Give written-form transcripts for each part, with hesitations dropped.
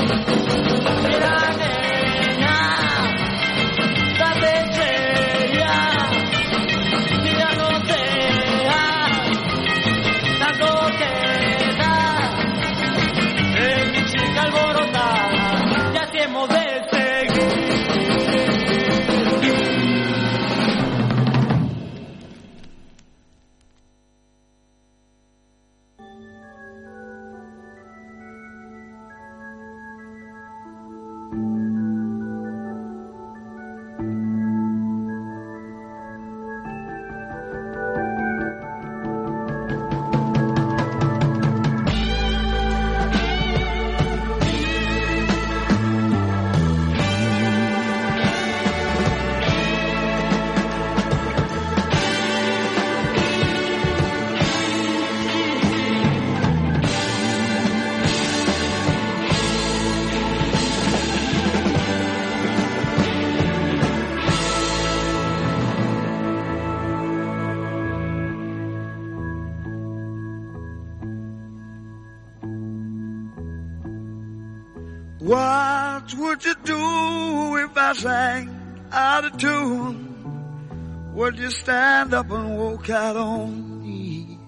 What would you do if I sang out of tune? Would you stand up and walk out on me?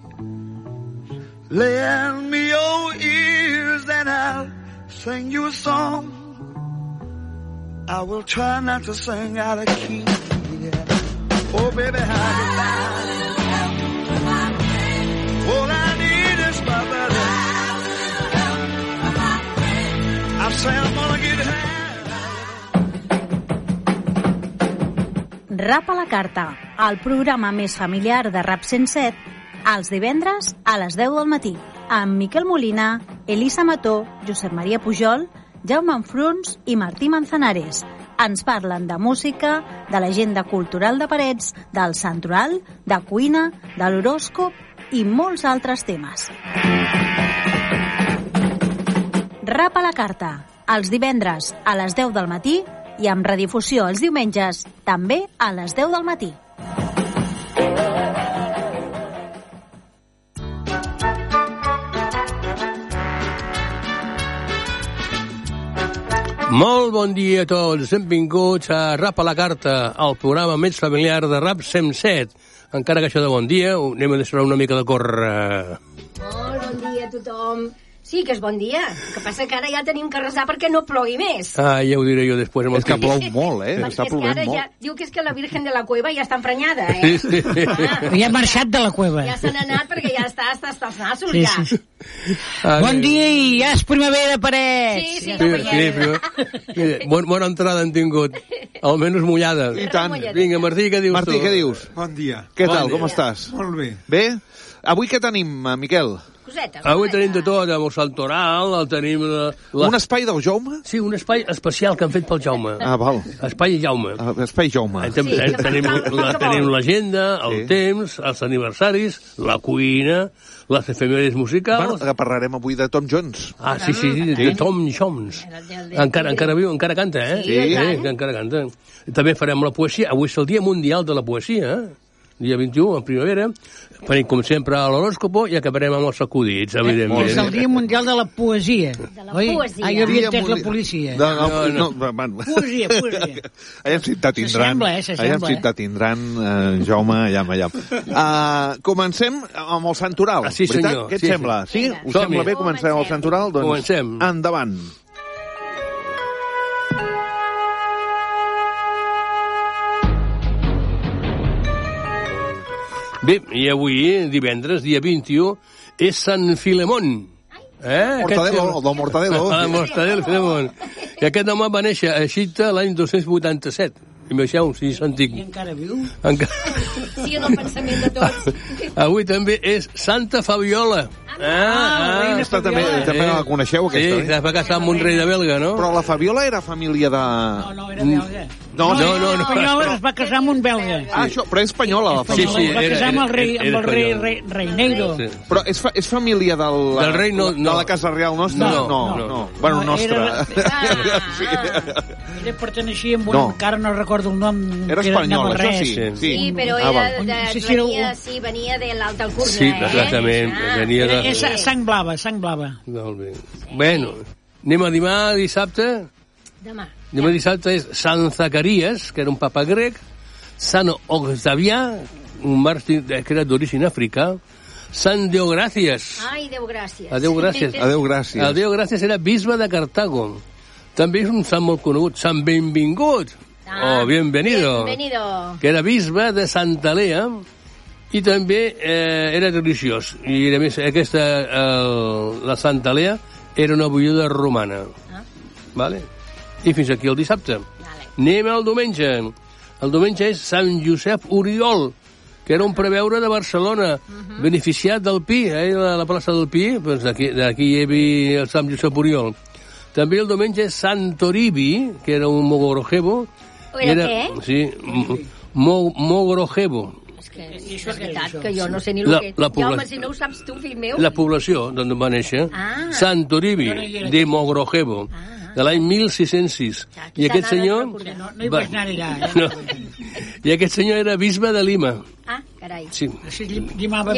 Lend me your ears and I'll sing you a song. I will try not to sing out of key. Yeah. Oh baby, how you like? All I need is my brother. I say I'm gonna get high. Rap a la carta, el programa més familiar de Rap 107, els divendres a les 10 del matí, amb Miquel Molina, Elisa Mató, Josep Maria Pujol, Jaume Enfruns i Martí Manzanares. Ens parlen de música, de l'agenda cultural de Parets, del santoral, de cuina, de l'horòscop i molts altres temes. Rap a la carta, els divendres a les 10 del matí i amb redifusió els diumenges, també a les 10 del matí. Molt bon dia a tots, benvinguts a Rap a la carta, el programa més familiar de Rap 107. Encara que això de bon dia, anem a deixar una mica de córrer. Molt bon dia a tothom. Sí, que és bon dia. El que passa que ara ja tenim que resar perquè no plogui més. Ah, ja ho diré jo després. És que plou molt, Està plovent molt. Ja, diu que és que la Virgen de la Cueva ja està emprenyada, Sí. Ja ha marxat de la cueva. Ja se n'ha anat perquè ja està als nassos, sí, ja. Sí. Bon dia i ja és primavera, Parets. Sí, Bona entrada han tingut. Almenys mullada. I tant. Vinga, Martí, què dius Martí, tu? què dius? Bon dia. Què tal, com estàs? Molt bé. Bé? Avui què tenim, Miquel? Cosetes. Avui tenim de tot, amb el santoral, tenim... Un espai del Jaume? Sí, un espai especial que han fet pel Jaume. Ah, val. Espai Jaume. Espai Jaume. Tenim l'agenda, el temps, els aniversaris, la cuina, les efemèrides musicals... Bueno, parlarem avui de Tom Jones. Ah, sí, de Tom Jones. Encara viu, encara canta, Sí, encara canta. També farem la poesia. Avui és el Dia Mundial de la Poesia, dia 21, en primavera. Farem, com sempre, l'horòscopo i acabarem amb els acudits, evidentment. És el Dia Mundial de la Poesia. De la poesia. Ah, jo havia entès la policia. No. Poesia. Allà en ciutat tindran. Allà en ciutat tindran, Jaume, allà. Comencem amb el santoral. Sí, senyor. Què et sembla? Sí? Us sembla bé començar amb el santoral? Doncs comencem. Endavant. Bé, i avui, divendres, dia 21, és Sant Filemón. Mortadelo, el del Mortadelo. El Mortadelo Filemón. I aquest home va néixer a Xita l'any 287. Imagineu, si és antic. I encara viu? Sí, en el pensament de tots. Avui també és Santa Fabiola. Aquesta també la coneixeu, aquesta? Sí, va casar amb un rei de Belga, no? Però la Fabiola era família de... No, era belga. No. Espanyola, es va casar amb un belga. Ah, això, però és espanyola, la Fabiola. Sí, es va casar amb el rei Reineiro. Sí. Però és família del rei, no. De la Casa Real nostra? No. Bueno, nostra. Ella perteneixia a un... Encara no recordo el nom. Era espanyol, això sí. Sí, però venia de l'Alta Alcúrnia. Sí, exactament. Venia de... És sang blava. Molt bé. Bueno, Anem a dissabte. Demà Dissabte és Sant Zacarias, que era un papa grec, Sant Octavià, un màrtir que era d'origen africà, Sant Deogràcies. Ai, Déu gràcies. Adéu gràcies. Adéu gràcies. Adéu gràcies era bisbe de Cartago. També és un sant molt conegut, Sant Benvingut, o Bienvenido, que era bisbe de Santa Lea, i també era religiós. I a més, la Santa Lea era una bullada romana. Vale? I fins aquí el dissabte. Anem al diumenge. El diumenge és Sant Josep Oriol, que era un preveure de Barcelona, beneficiat del Pi, la plaça del Pi, doncs d'aquí hi havia el Sant Josep Oriol. També el diumenge és Sant Toribi, que era un mogrojevo. Era què? Sí, mogrojevo. És que és veritat que jo no sé ni el que és. Home, si no ho saps tu, fill meu. La població d'on va néixer, Sant Toribi, de Mogrojevo, de l'any 1606. I aquest senyor... No hi vas anar allà, I aquest senyor era bisbe de Lima. Ah, carai. Sí. Llimava.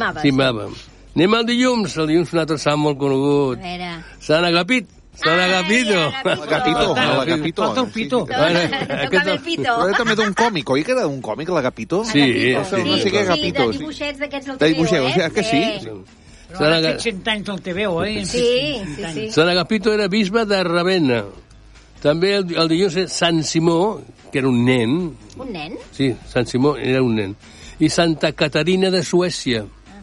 Anem al dilluns. El dilluns un altre sant molt conegut. Sant Agapit. Sant Agapito. L'Agapito. Falta el pito. Tocava el pito. Però era també d'un còmic, oi que era d'un còmic, l'Agapito? Sí. No sé què Agapito. De dibuixets d'aquests del TVO, eh? Que sí? Però ha fet 100 anys del TVO, eh? Sí. Sant Agapito era bisbe de Ravenna. També el dilluns és Sant Simó, que era un nen. Un nen? Sí, Sant Simó era un nen. I Santa Caterina de Suècia.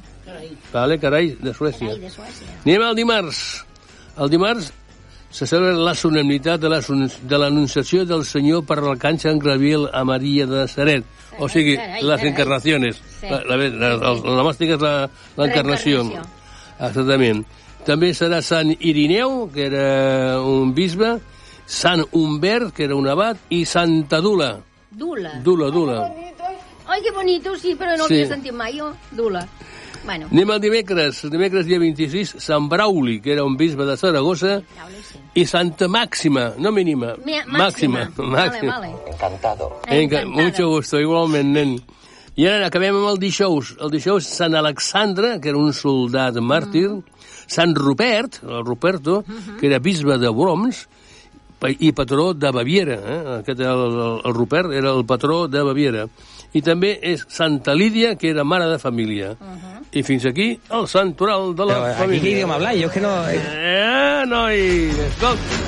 Carai, de Suècia. Anem al dimarts. El dimarts se celebra la solemnitat de l'anunciació del Senyor per l'arcàngel Gabriel a Maria de Nazaret. O sigui, les encarnacions. La màstica és l'encarnació. Exactament. També serà Sant Irineu, que era un bisbe, Sant Humbert, que era un abat, i Santa Dula. Dula. Ai, que bonito, sí, però no l'havia sentit mai, jo. Dula. Bueno. Anem al dimecres dia 26, Sant Brauli, que era un bisbe de Saragossa, i Santa Màxima, no mínima, Màxima. Vale. Encantado. Mucho gusto, igualment, nen. I ara acabem amb el dijous. El dijous Sant Alexandre, que era un soldat màrtir, Sant Rupert, el Ruperto, que era bisbe de Worms, i patró de Baviera. Aquest el Rupert era el patró de Baviera. I també és Santa Lídia, que era mare de família. I fins aquí el santoral de la família. ¿Qué idioma habláis? Yo es que no... Noi, escolta.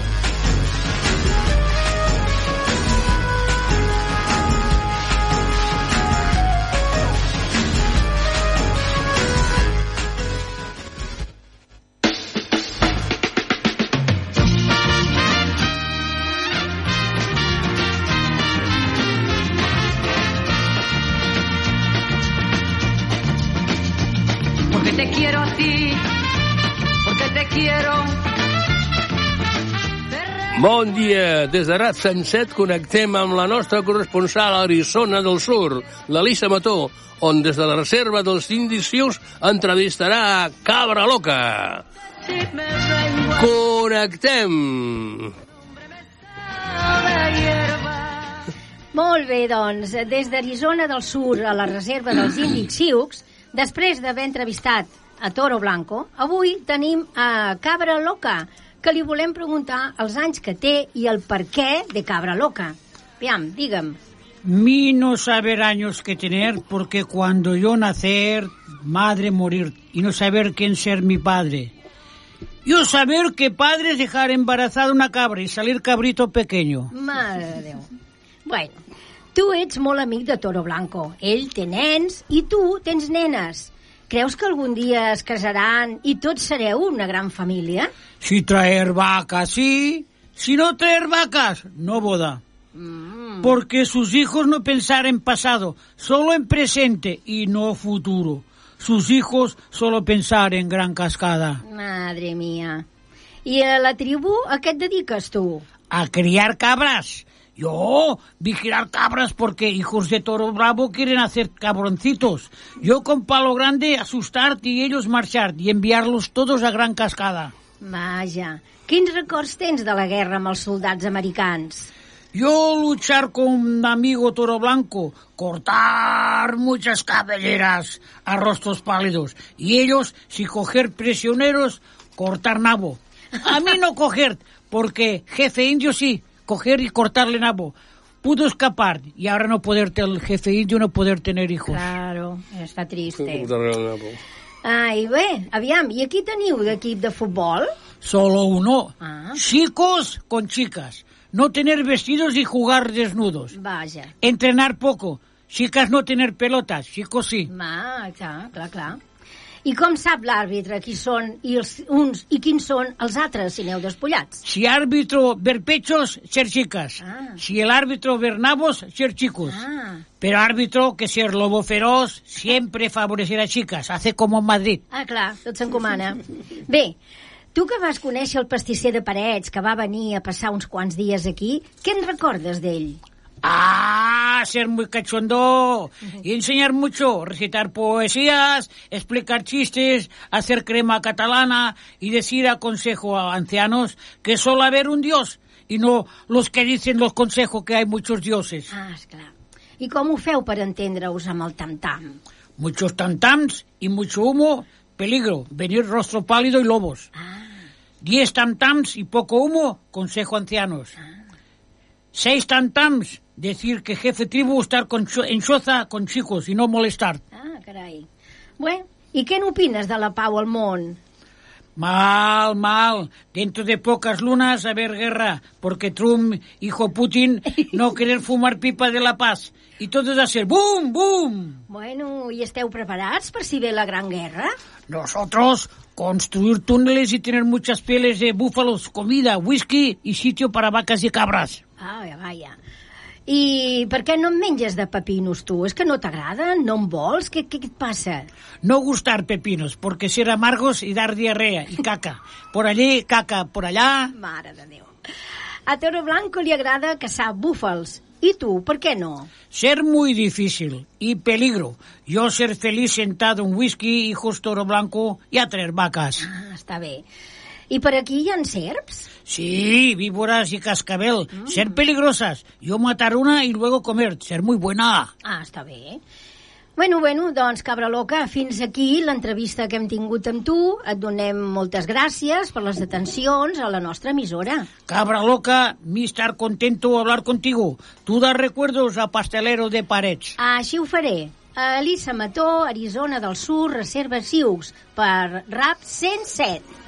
Te quiero a ti, porque te quiero. Bon dia, des de Ràpsam 7 connectem amb la nostra corresponsal a Arizona del Sur, l'Elisa Mató, on des de la reserva dels Indis Sioux entrevistarà a Cabra Loca. Connectem! Molt bé, doncs, des d'Arizona del Sur a la reserva dels Indis Sioux, després d'haver entrevistat a Toro Blanco, avui tenim a Cabra Loca, que li volem preguntar els anys que té i el per què de Cabra Loca. Aviam, digue'm. Mi no saber años que tener, porque cuando yo nacer, madre morir, y no saber quién ser mi padre. Yo saber que padre es dejar embarazada una cabra y salir cabrito pequeño. Mare de Déu. Bueno, tu ets molt amic de Toro Blanco. Ell té nens i tu tens nenes. Creus que algun dia es casaran y tots sereu una gran familia? Si traer vacas, sí. Si no traer vacas, no boda. Porque sus hijos no pensar en pasado, solo en presente y no futuro. Sus hijos solo pensar en Gran Cascada. Madre mía. I a la tribu a què et dediques tu? A criar cabras. Yo, vigilar cabras porque hijos de Toro Bravo quieren hacer cabroncitos. Yo con palo grande asustarte y ellos marchar y enviarlos todos a Gran Cascada. Vaja. Quins records tens de la guerra amb els soldats americans? Yo luchar con un amigo Toro Blanco, cortar muchas cabelleras a rostros pálidos. Y ellos, si coger prisioneros, cortar nabo. A mí no coger, porque jefe indio sí, coger y cortarle el nabo. Pudo escapar y ahora no poder el jefe indio no poder tener hijos. Claro, està triste. Ai, bé, aviam, i aquí teniu d'equip de futbol? Solo uno. Chicos con chicas. No tener vestidos y jugar desnudos. Vaja. Entrenar poco. Chicas no tener pelotas, chicos sí. Clar. I com sap l'àrbitre qui són uns i quins són els altres, si aneu despullats? Si árbitro ver pechos, ser chicas. Si el árbitro ver nabos, ser chicos. Pero árbitro que ser lobo feroz siempre favorecerá a chicas. Hace como en Madrid. Clar, tot s'encomana. Bé, tu que vas conèixer el pastisser de Parets, que va venir a passar uns quants dies aquí, què en recordes d'ell? Ser muy cachondo y enseñar mucho, recitar poesías, explicar chistes, hacer crema catalana y decir a consejo a ancianos que solo haber un dios y no los que dicen los consejos que hay muchos dioses. Esclar. I com ho feu per entendre-us amb el tam-tam? Muchos tam-tams y mucho humo, peligro, venir rostro pálido y lobos. 10 tam-tams y poco humo, consejo ancianos. 6 tam-tams, decir que jefe tribu estar en xoza con chicos y no molestar. Carai. Bé, i què n'opines de la pau al món? Mal. Dentro de pocas lunas haber guerra, porque Trump, hijo Putin, no querer fumar pipa de la paz. Y todo es hacer boom, boom. Bueno, ¿y esteu preparats per si ve la gran guerra? Nosotros, construir túneles y tener muchas pieles de búfalos, comida, whisky y sitio para vacas y cabras. Vaja. I per què no en menges de pepinos, tu? És que no t'agraden? No en vols? Què et passa? No gustar pepinos, porque ser amargos y dar diarrea y caca. Por allí, caca, por allá. Mare de Déu. A Toro Blanco li agrada caçar búfals. ¿Y tú, por qué no? Ser muy difícil y peligro. Yo ser feliz sentado en whisky, hijos Toro Blanco y atraer vacas. Està bé. I per aquí hi ha serps? Sí, víboras y cascabel. Ser peligrosas. Yo matar una y luego comer. Ser muy buena. Està bé. Bueno, doncs, cabra loca, fins aquí l'entrevista que hem tingut amb tu. Et donem moltes gràcies per les atencions a la nostra emissora. Cabra loca, mi estar contento hablar contigo. Tú das recuerdos a Pastelero de Parets. Així ho faré. A Elisa Mató, Arizona del Sur, Reserva Sioux, per RAP 107.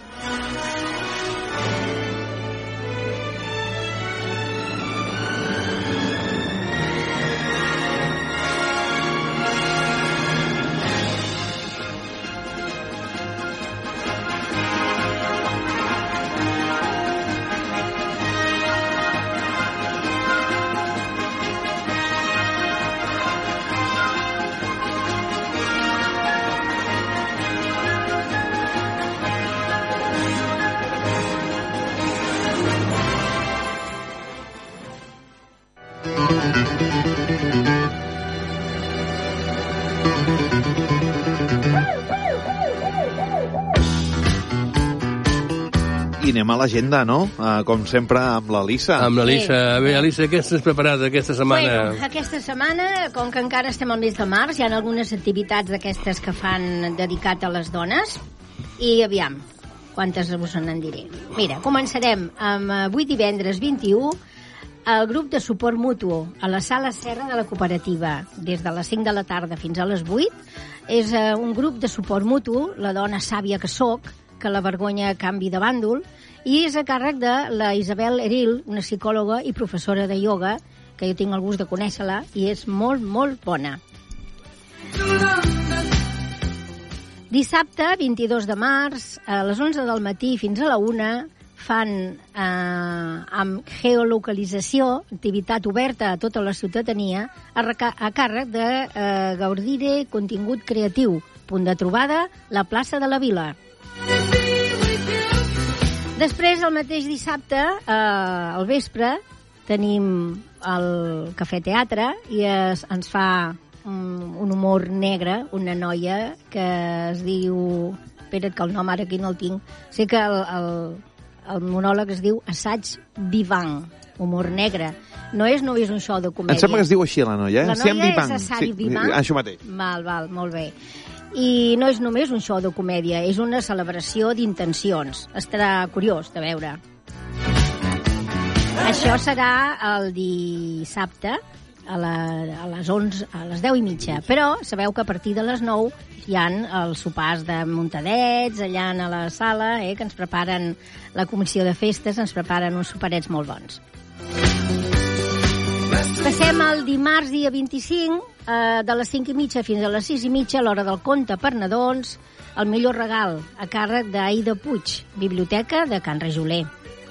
I anem a l'agenda, no? Com sempre, amb l'Elisa. Amb l'Elisa. Bé, Elisa, què has preparat aquesta setmana? Bueno, aquesta setmana, com que encara estem al mes de març, hi ha algunes activitats d'aquestes que fan dedicat a les dones. I aviam, quantes us en diré. Mira, començarem amb avui divendres 21 el grup de suport mutu a la Sala Serra de la Cooperativa, des de les 5 de la tarda fins a les 8. És un grup de suport mutu, la dona sàvia que soc, que la vergonya canvi de bàndol, i és a càrrec de la Isabel Eril, una psicòloga i professora de ioga, que jo tinc el gust de conèixer-la, i és molt, molt bona. Dissabte, 22 de març, a les 11 del matí fins a la 1, fan amb geolocalització, activitat oberta a tota la ciutadania, a càrrec de Gaudire Contingut Creatiu, punt de trobada, la plaça de la Vila. Després, el mateix dissabte, al vespre, tenim el Cafè Teatre i ens fa un humor negre, una noia que es diu... Espera't, que el nom ara aquí no el tinc. Sé que el monòleg es diu Assaig Vivant, humor negre. No és un show de comèdia. Em sembla que es diu així, la noia. La noia és Assaig Vivant. Això mateix. Val, molt bé. I no és només un show de comèdia, és una celebració d'intencions. Estarà curiós de veure. Això serà el dissabte a les 10:30, però sabeu que a partir de les 9 hi ha els sopars de muntadets allà a la sala, que ens preparen la comissió de festes, ens preparen uns soparets molt bons. Passem al dimarts, dia 25, de les 5:30 fins a les 6:30, l'hora del conte per nadons, el millor regal, a càrrec d'Aida Puig, Biblioteca de Can Rajoler.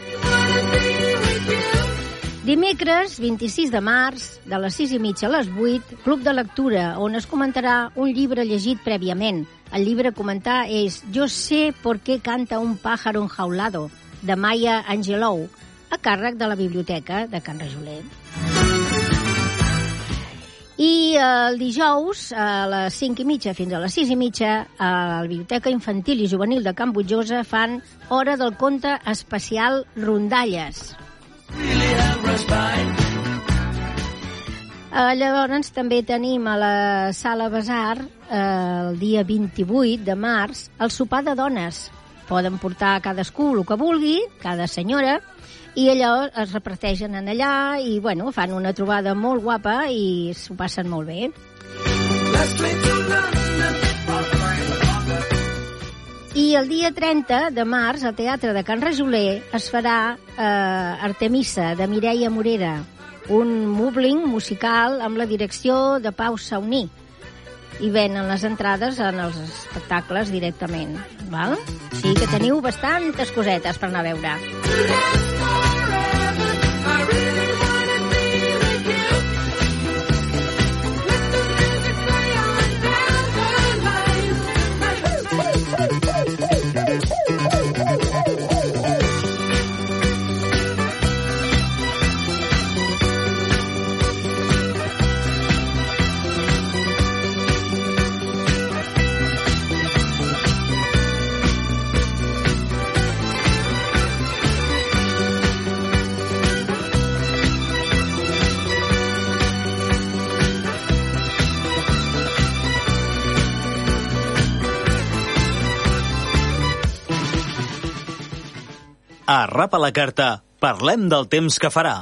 Dimecres, 26 de març, de les 6:30 a les 8, Club de Lectura, on es comentarà un llibre llegit prèviament. El llibre a comentar és Yo sé por qué canta un pájaro enjaulado, de Maya Angelou, a càrrec de la Biblioteca de Can Rajoler. I el dijous, a les 5:30 fins a les 6:30, a la Biblioteca Infantil i Juvenil de Can Butjosa fan Hora del Conte Especial Rondalles. Llavors també tenim a la Sala Besar el dia 28 de març el sopar de dones. Poden portar cadascú el que vulgui, cada senyora, i allò es reparteixen en allà i bueno, fan una trobada molt guapa i s'ho passen molt bé. I el dia 30 de març, al Teatre de Can Rajoler, es farà Artemisa, de Mireia Morera, un mubling musical amb la direcció de Pau Sauní. I venen les entrades en els espectacles directament. Val? Sí que teniu bastantes cosetes per anar a veure. A Rap a la Carta, parlem del temps que farà.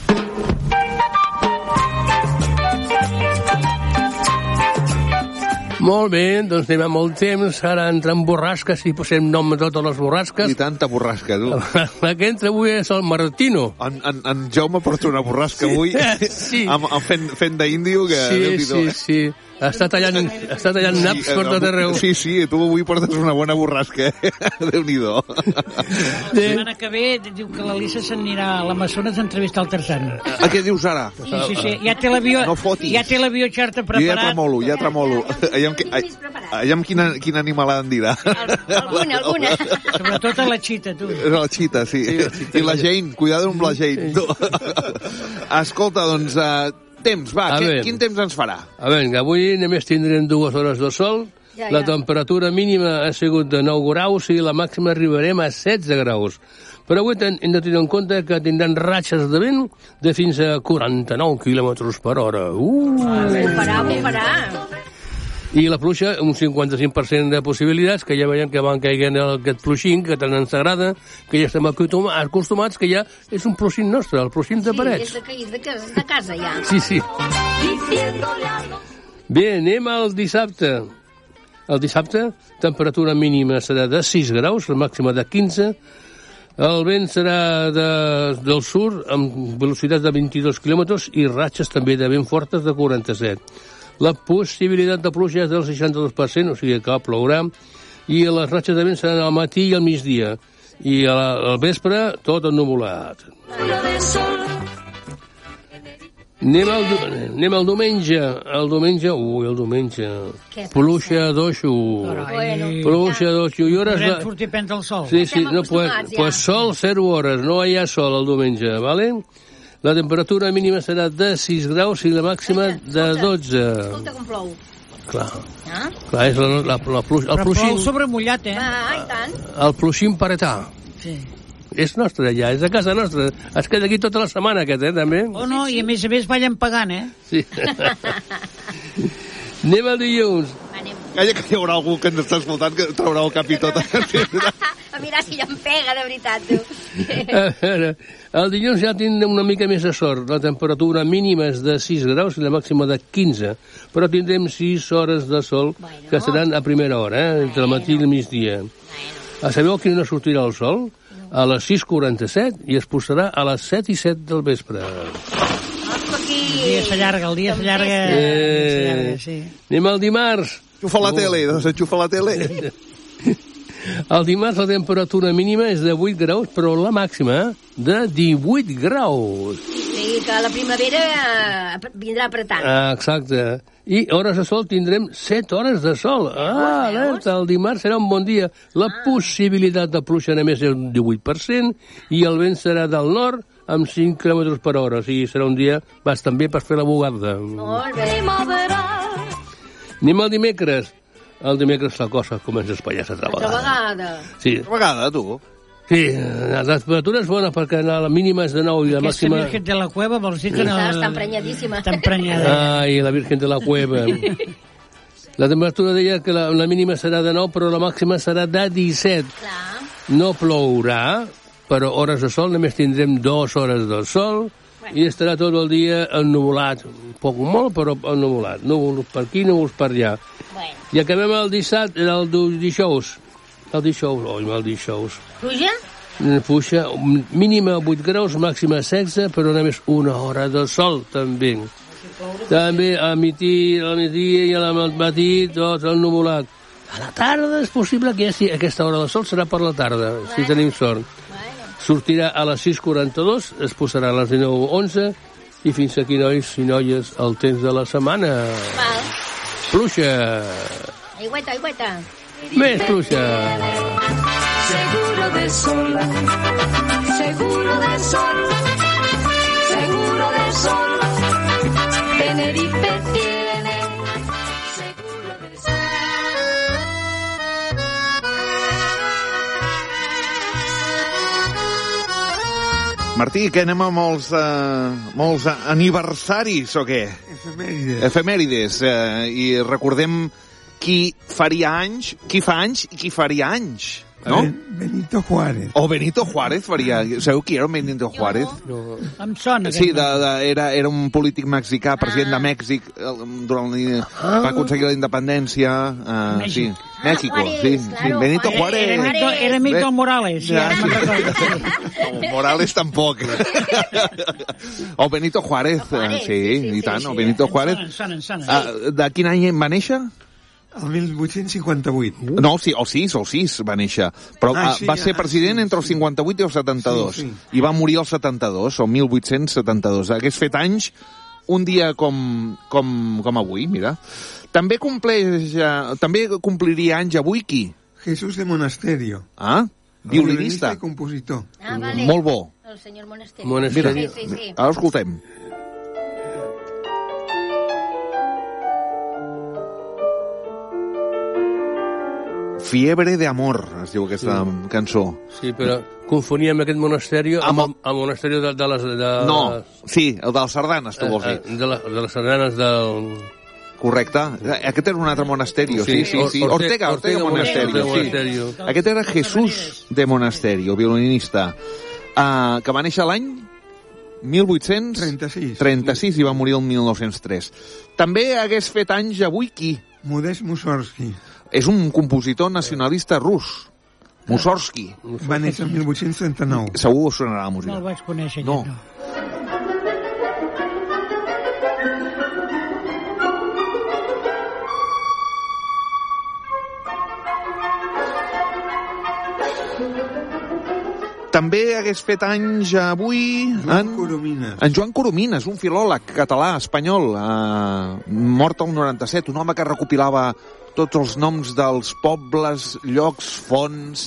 Molt bé, doncs anem amb el temps. Ara entra en borrasques i posem nom a totes les borrasques. I tanta borrasca, tu. La que entra avui és el Martino. En Jaume porta una borrasca avui, sí. fent d'índio. Sí. Està tallant naps per tot arreu. Sí, tu avui portes una bona borrasca, Déu-n'hi-do. La setmana que ve diu que l'Elisa s'anirà a l'Amazones a entrevistar el Tarzan. Què dius ara? Sí. Ja té l'avió xarta preparat. Ja tremolo. Aviam quin animal en dirà. Alguna. Sobretot a la xita, tu. La xita, sí. I la Jane, cuidado amb la Jane. Escolta, doncs... Temps, va, quin temps ens farà? A veure, avui només tindrem 2 hores de sol, la temperatura mínima ha sigut de 9 graus i la màxima arribarem a 16 graus. Però avui hem de tenir en compte que tindran ratxes de vent de fins a 49 km per hora. Bufarà. I la pluja, un 55% de possibilitats, que ja veiem que van caigant aquest pluixín, que tant ens agrada, que ja estem acostumats, que ja és un pluixín nostre, el pluixín de parets. Sí, és de casa, ja. Sí. Bé, anem al dissabte. El dissabte, temperatura mínima serà de 6 graus, la màxima de 15. El vent serà del sud, amb velocitats de 22 quilòmetres, i ratxes també de vent fortes de 47. La possibilitat de pluja és del 62%, o sigui que plourà, i les ratxes de vent seran al matí i al migdia, i al vespre tot ennuvolat. Anem al diumenge. El diumenge. Pluja d'oixo. Pluja d'oixo. Podrem sortir a prendre el sol. Sí, no, pues sol 0 hores, no hi ha sol el diumenge, ¿vale? La temperatura mínima serà de 6 graus i la màxima de 12. Escolta com plou. Clar, és la pluja. Però plou sobre mullat, i tant. El pluixín paretà. Sí. És nostre ja, és de casa nostra. Es queda aquí tota la setmana aquest, també. Oh, no, i a més ballen pagant, Sí. Anem al dilluns. Anem. Calla, que hi haurà algú que ens està escoltant que traurà el cap i tot. A mirar si em pega, de veritat, tu. El dilluns ja tindrem una mica més de sort. La temperatura mínima és de 6 graus i la màxima de 15. Però tindrem 6 hores de sol, que seran a primera hora, entre el matí i el migdia. Sabeu a quina hora sortirà el sol? A les 6:47 i es posarà a les 7:07 del vespre. El dia s'allarga, sí. Anem al dimarts. Enxufa la tele, doncs enxufa la tele. El dimarts la temperatura mínima és de 8 graus, però la màxima de 18 graus. Sí, que la primavera vindrà apretant. Exacte. I hores de sol tindrem 7 hores de sol. Alerta, el dimarts serà un bon dia. La possibilitat de pluja només és un 18% i el vent serà del nord amb 5 km per hora. O sigui, serà un dia bastant bé per fer la bugada. Molt bé. Anem al dimecres. El dimecres la cosa comença a espaiar-se altra vegada. Altra vegada? Sí. Altra vegada, tu? Sí, la temperatura és bona perquè la mínima és de 9 i la màxima... Aquesta Virgen de la Cueva vols dir que no... Està emprenyadíssima. Està emprenyada. Ai, la Virgen de la Cueva. La temperatura deia que la mínima serà de 9, però la màxima serà de 17. Clar. No plourà, però hores de sol, només tindrem 2 hores de sol i estarà tot el dia ennuvolat. Poc molt, però ennuvolat. Núvols per aquí, núvols per allà. Bueno. I acabem el dissabte, el dijous. El dijous. Pluja? Puja, mínima 8 graus, màxima 16, però només una hora de sol, també. També al migdia i al matí, tot ennuvolat. A la tarda és possible que aquesta hora de sol serà per la tarda, si tenim sort. Sortirà a les 6:42, es posarà a les 19:11 i fins aquí, nois i noies, el temps de la setmana. Val. Pluja. Aigüeta. Més pluja. Seguro de sol, seguro de sol, seguro de sol. Tenerife tiene seguro de sol. Martí, que anem amb molts aniversaris, o què? Efemèrides. I recordem qui fa anys i qui faria anys, no? Benito Juárez. O Benito Juárez faria... Sabeu qui era Benito Juárez? No. Em sona. Sí, era un polític mexicà, president de Mèxic, va aconseguir la independència. Sí, México, sí. Benito Juárez. Era Milton Morales. Sí, no, Morales tampoc. O Benito Juárez, sí, i tant, o Benito Juárez. De quin any va néixer? El 1858. No, el 6 va néixer. Però va ser president entre el 58 i el 72. Sí. I va morir el 72, o 1872. Hagués fet anys un dia com avui, mira. També compliria anys avui qui? Jesús de Monasterio. Violinista i compositor. Vale. Molt bo. El senyor Monasterio. Mira, sí. Ara escoltem. Fiebre de amor, es diu aquesta cançó. Sí, però confoníem aquest monasteri amb el monasteri de les... No, sí, el de les sardanes, tu vols dir. De les sardanes del... Correcte. Aquest era un altre monasteri, sí. Ortega Monasterio. Sí. Aquest era Jesús de Monasterio, violinista, que va néixer l'any 1836 i va morir el 1903. També hagués fet anys avui qui? Modest Mussorgsky. És un compositor nacionalista rus. Mussorgsky. Va néixer el 1839. Segur us sonarà la música. No el vaig conèixer. No. També hagués fet anys avui en Joan Coromines, un filòleg català, espanyol, mort al 97, un home que recopilava tots els noms dels pobles, llocs, fonts,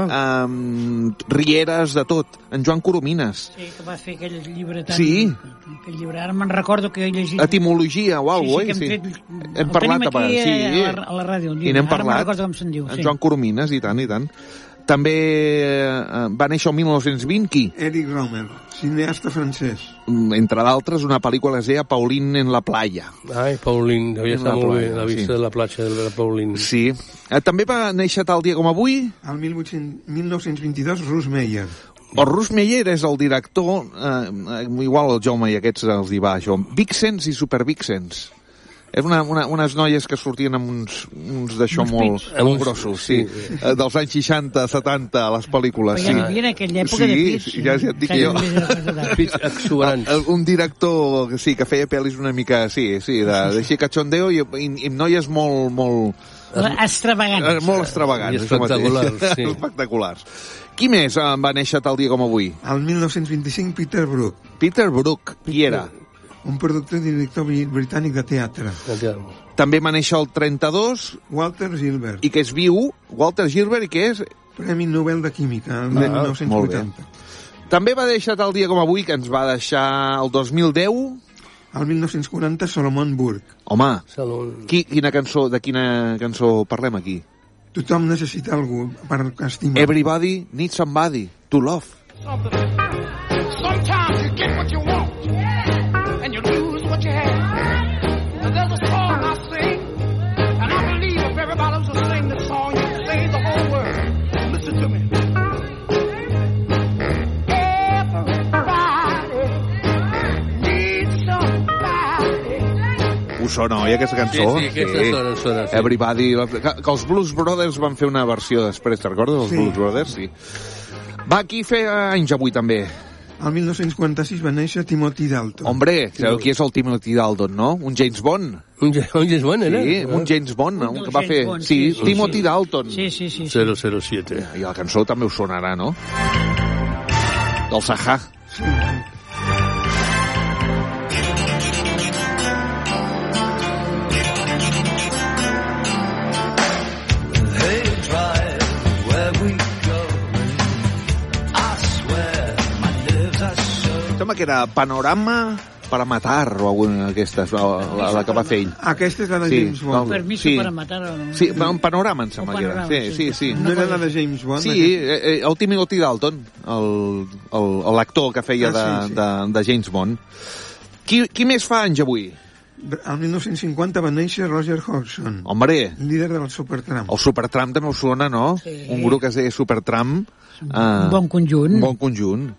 rieres, de tot. En Joan Coromines. Sí, que va fer aquell llibre tan... Sí. Aquell llibre, ara me'n recordo que he llegit... Etimologia o alguna cosa, sí. Hem parlat aquí a la ràdio. I n'hem parlat. Ara me'n recordo com se'n diu. En Joan Coromines, i tant. També va néixer el 1920, qui? Eric Romer, cineasta francès. Entre d'altres, una pel·lícula que es deia Pauline en la playa. Ai, Pauline, devia estar molt bé, la vista de la platja de Pauline. Sí. També va néixer tal dia com avui? El 1922, Russ Meyer. El Russ Meyer és el director, igual el Jaume i aquests els hi va això, Vixens i Super Vixens. Eren unes noies que sortien amb uns d'això molt grossos, sí. Dels anys 60, 70, a les pel·lícules. Però ja n'hi havia en aquella època de pits. Sí, ja et dic jo. Pits exuberants. Un director, sí, que feia pel·lis una mica, sí, d'així cachondeo i noies molt extravagants. Molt extravagants. I espectaculars, sí. Espectaculars. Qui més va néixer tal dia com avui? El 1925, Peter Brook. Peter Brook, qui era? Un productor i director britànic de teatre. També va néixer el 32. Walter Gilbert. I que és viu. Walter Gilbert, i què és? Premi Nobel de Química, el 1980. També va deixar tal dia com avui, que ens va deixar el 2010... El 1940, Solomon Burke. Home, de quina cançó parlem aquí? Tothom necessita algú per estimar. Everybody needs somebody to love. Sometimes you get what you want, and you lose what you have. And there's a song I sing, and I believe if everybody was to sing the song, you'd save the whole world. Listen to me. Everybody needs somebody. Us sona, oi, aquesta cançó? Sí, aquesta sona. Sí. Everybody... Que els Blues Brothers van fer una versió després, te'n recordes, els Blues Brothers? Sí. Va, qui feia anys avui, també? El 1946 va néixer Timothy Dalton. Hombre, sabeu qui és el Timothy Dalton, no? Un James Bond. Un James Bond, era? Sí, un James Bond, un que va fer... Sí, Timothy Dalton. Sí. 007. I la cançó també us sonarà, no? Del Sahà. Sí. Sembla que era Panorama para Matar o alguna d'aquestes, la que va fer ell. Aquesta és la de James Bond. Permiso para matar o no? Sí, un Panorama em sembla que era. Sí. No era la de James Bond? Sí, el Timothy Dalton, l'actor que feia de James Bond. Qui més fa anys avui? El 1950 va néixer Roger Hodgson. Hombre. Líder del Supertramp. El Supertramp també us sona, no? Sí. Un grup que es deia Supertramp. Un bon conjunt. Un bon conjunt.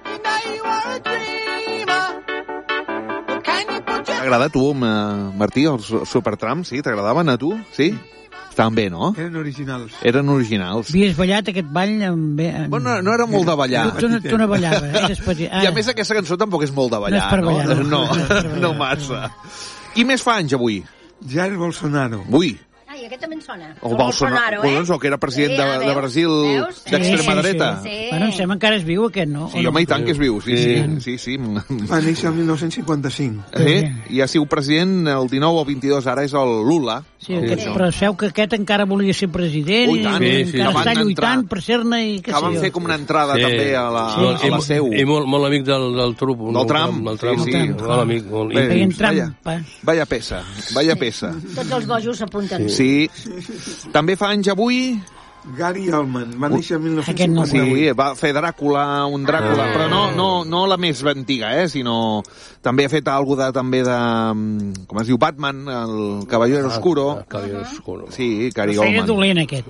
T'agrada a tu, Martí, els Supertramp? Sí? T'agradaven a tu? Sí? Estaven bé, no? Eren originals. Eren originals. Havies ballat aquest ball amb... Bueno, no era molt de ballar. Tu no ballaves, eres petit. I a més aquesta cançó tampoc és molt de ballar, no? És per ballar, no? No massa. Qui més fa anys avui? Jair Bolsonaro. Ui. Ai, aquest també em sona. El Bolsonaro, el que era president de Brasil d'extrema dreta. Sí. Bueno, em sembla encara és viu aquest, no? Sí, home, i tant que és viu, sí. Va néixer el 1955. I ha sigut president el 19 o 22, ara és el Lula. Sí, però sabeu que aquest encara volia ser president i encara està lluitant per ser-ne i què sé jo. Que van fer com una entrada també a la seu. I molt amic del Trump. Del Trump. Sí, molt amic. Feien trampa. Vaya peça. Tots els bojos s'apunten. Sí. També fa anys avui... Gary Oldman, va néixer el 1958. Sí, va fer Dràcula, però no la més antiga, sinó també ha fet alguna també de, com es diu, Batman, el Caballero Oscuro. Caballero Oscuro. Sí, Gary Oldman. Feia dolent aquest.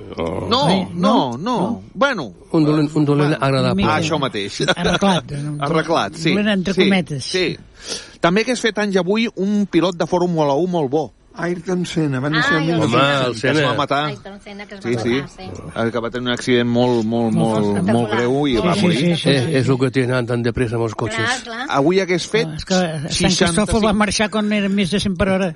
No. Bueno. Un dolent agradable. Això mateix. Arreglat, sí. Dolent entre cometes. Sí. També que has fet anys avui un pilot de Fórmula 1 molt bo. Ayrton Senna, va néixer el que es va matar. Sí. Que va tenir un accident molt greu i va morir. És el que tenen tan de pressa amb els cotxes. Avui hagués fet... Sant Cristòfol va marxar quan era més de 100 per hora.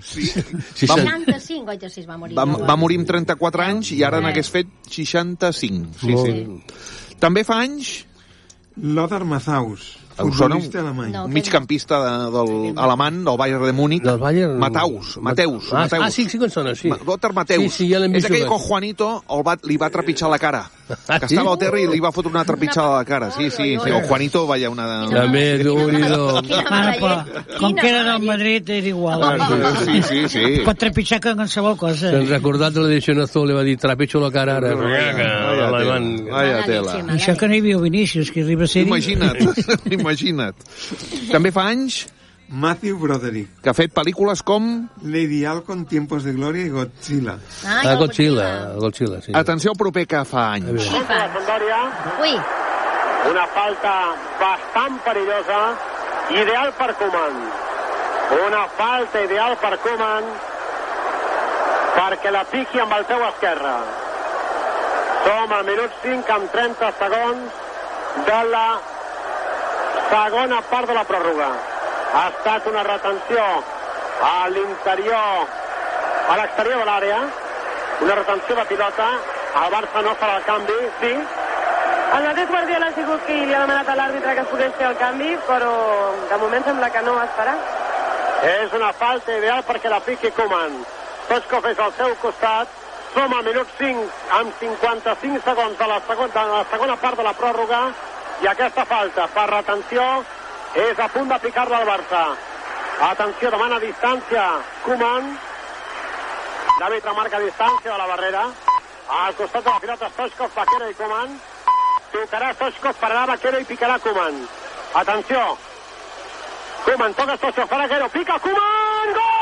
65 o 86 va morir. Va morir amb 34 anys i ara n'hagués fet 65. Sí. També fa anys... Lothar Matthaus, futbolista alemany. Un migcampista alemany del Bayern de Múnich. Del Bayern? Mateus. Sí que en sona, sí. Lothar Mateus. Sí, ja l'hem vist. És aquell que Juanito li va trepitjar la cara. Que estava al terra i li va fotre una trepitjada a la cara. Sí. El Juanito, vaya, una... També, Déu-n'hi-do. Com que era del Madrid, era igual. Sí. Pot trepitjar qualsevol cosa. Te'n recordat de l'edició Nazó, li va dir, trepitjo la cara ara. Vaya tela. Això que no hi viu Vinícius, que arriba a ser... Imagina't. També fa anys... Matthew Broderick. Que ha fet pel·lícules com... Lady Halcon, Tiempos de Gloria i Godzilla. Godzilla, sí. Atenció al proper que fa anys. Ui. Una falta bastant perillosa, ideal per Koeman. Una falta ideal per Koeman perquè la piqui amb el peu esquerre. Som al minut 5 amb 30 segons de la segona part de la pròrroga. Ha estat una retenció a l'interior, a l'exterior de l'àrea, una retenció de pilota. El Barça no farà el canvi, sí. El mateix Guardiola ha sigut qui li ha demanat a l'àrbitre que es pogués fer el canvi, però de moment sembla que no es farà. És una falta ideal perquè la piqui Koeman. Stoichkov és al seu costat. Som al minut 5 amb 55 segons de la segona part de la pròrroga i aquesta falta per retenció és a punt de picar-la al Barça. Atenció, demana distància Koeman. L'àrbitre marca distància de la barrera. Al costat de la pilota Stoichkov, Baquero i Koeman. Tocarà Stoichkov, pararà Baquero i picarà Koeman. Atenció. Koeman toca Stoichkov, farà Baquero, pica Koeman! Gol!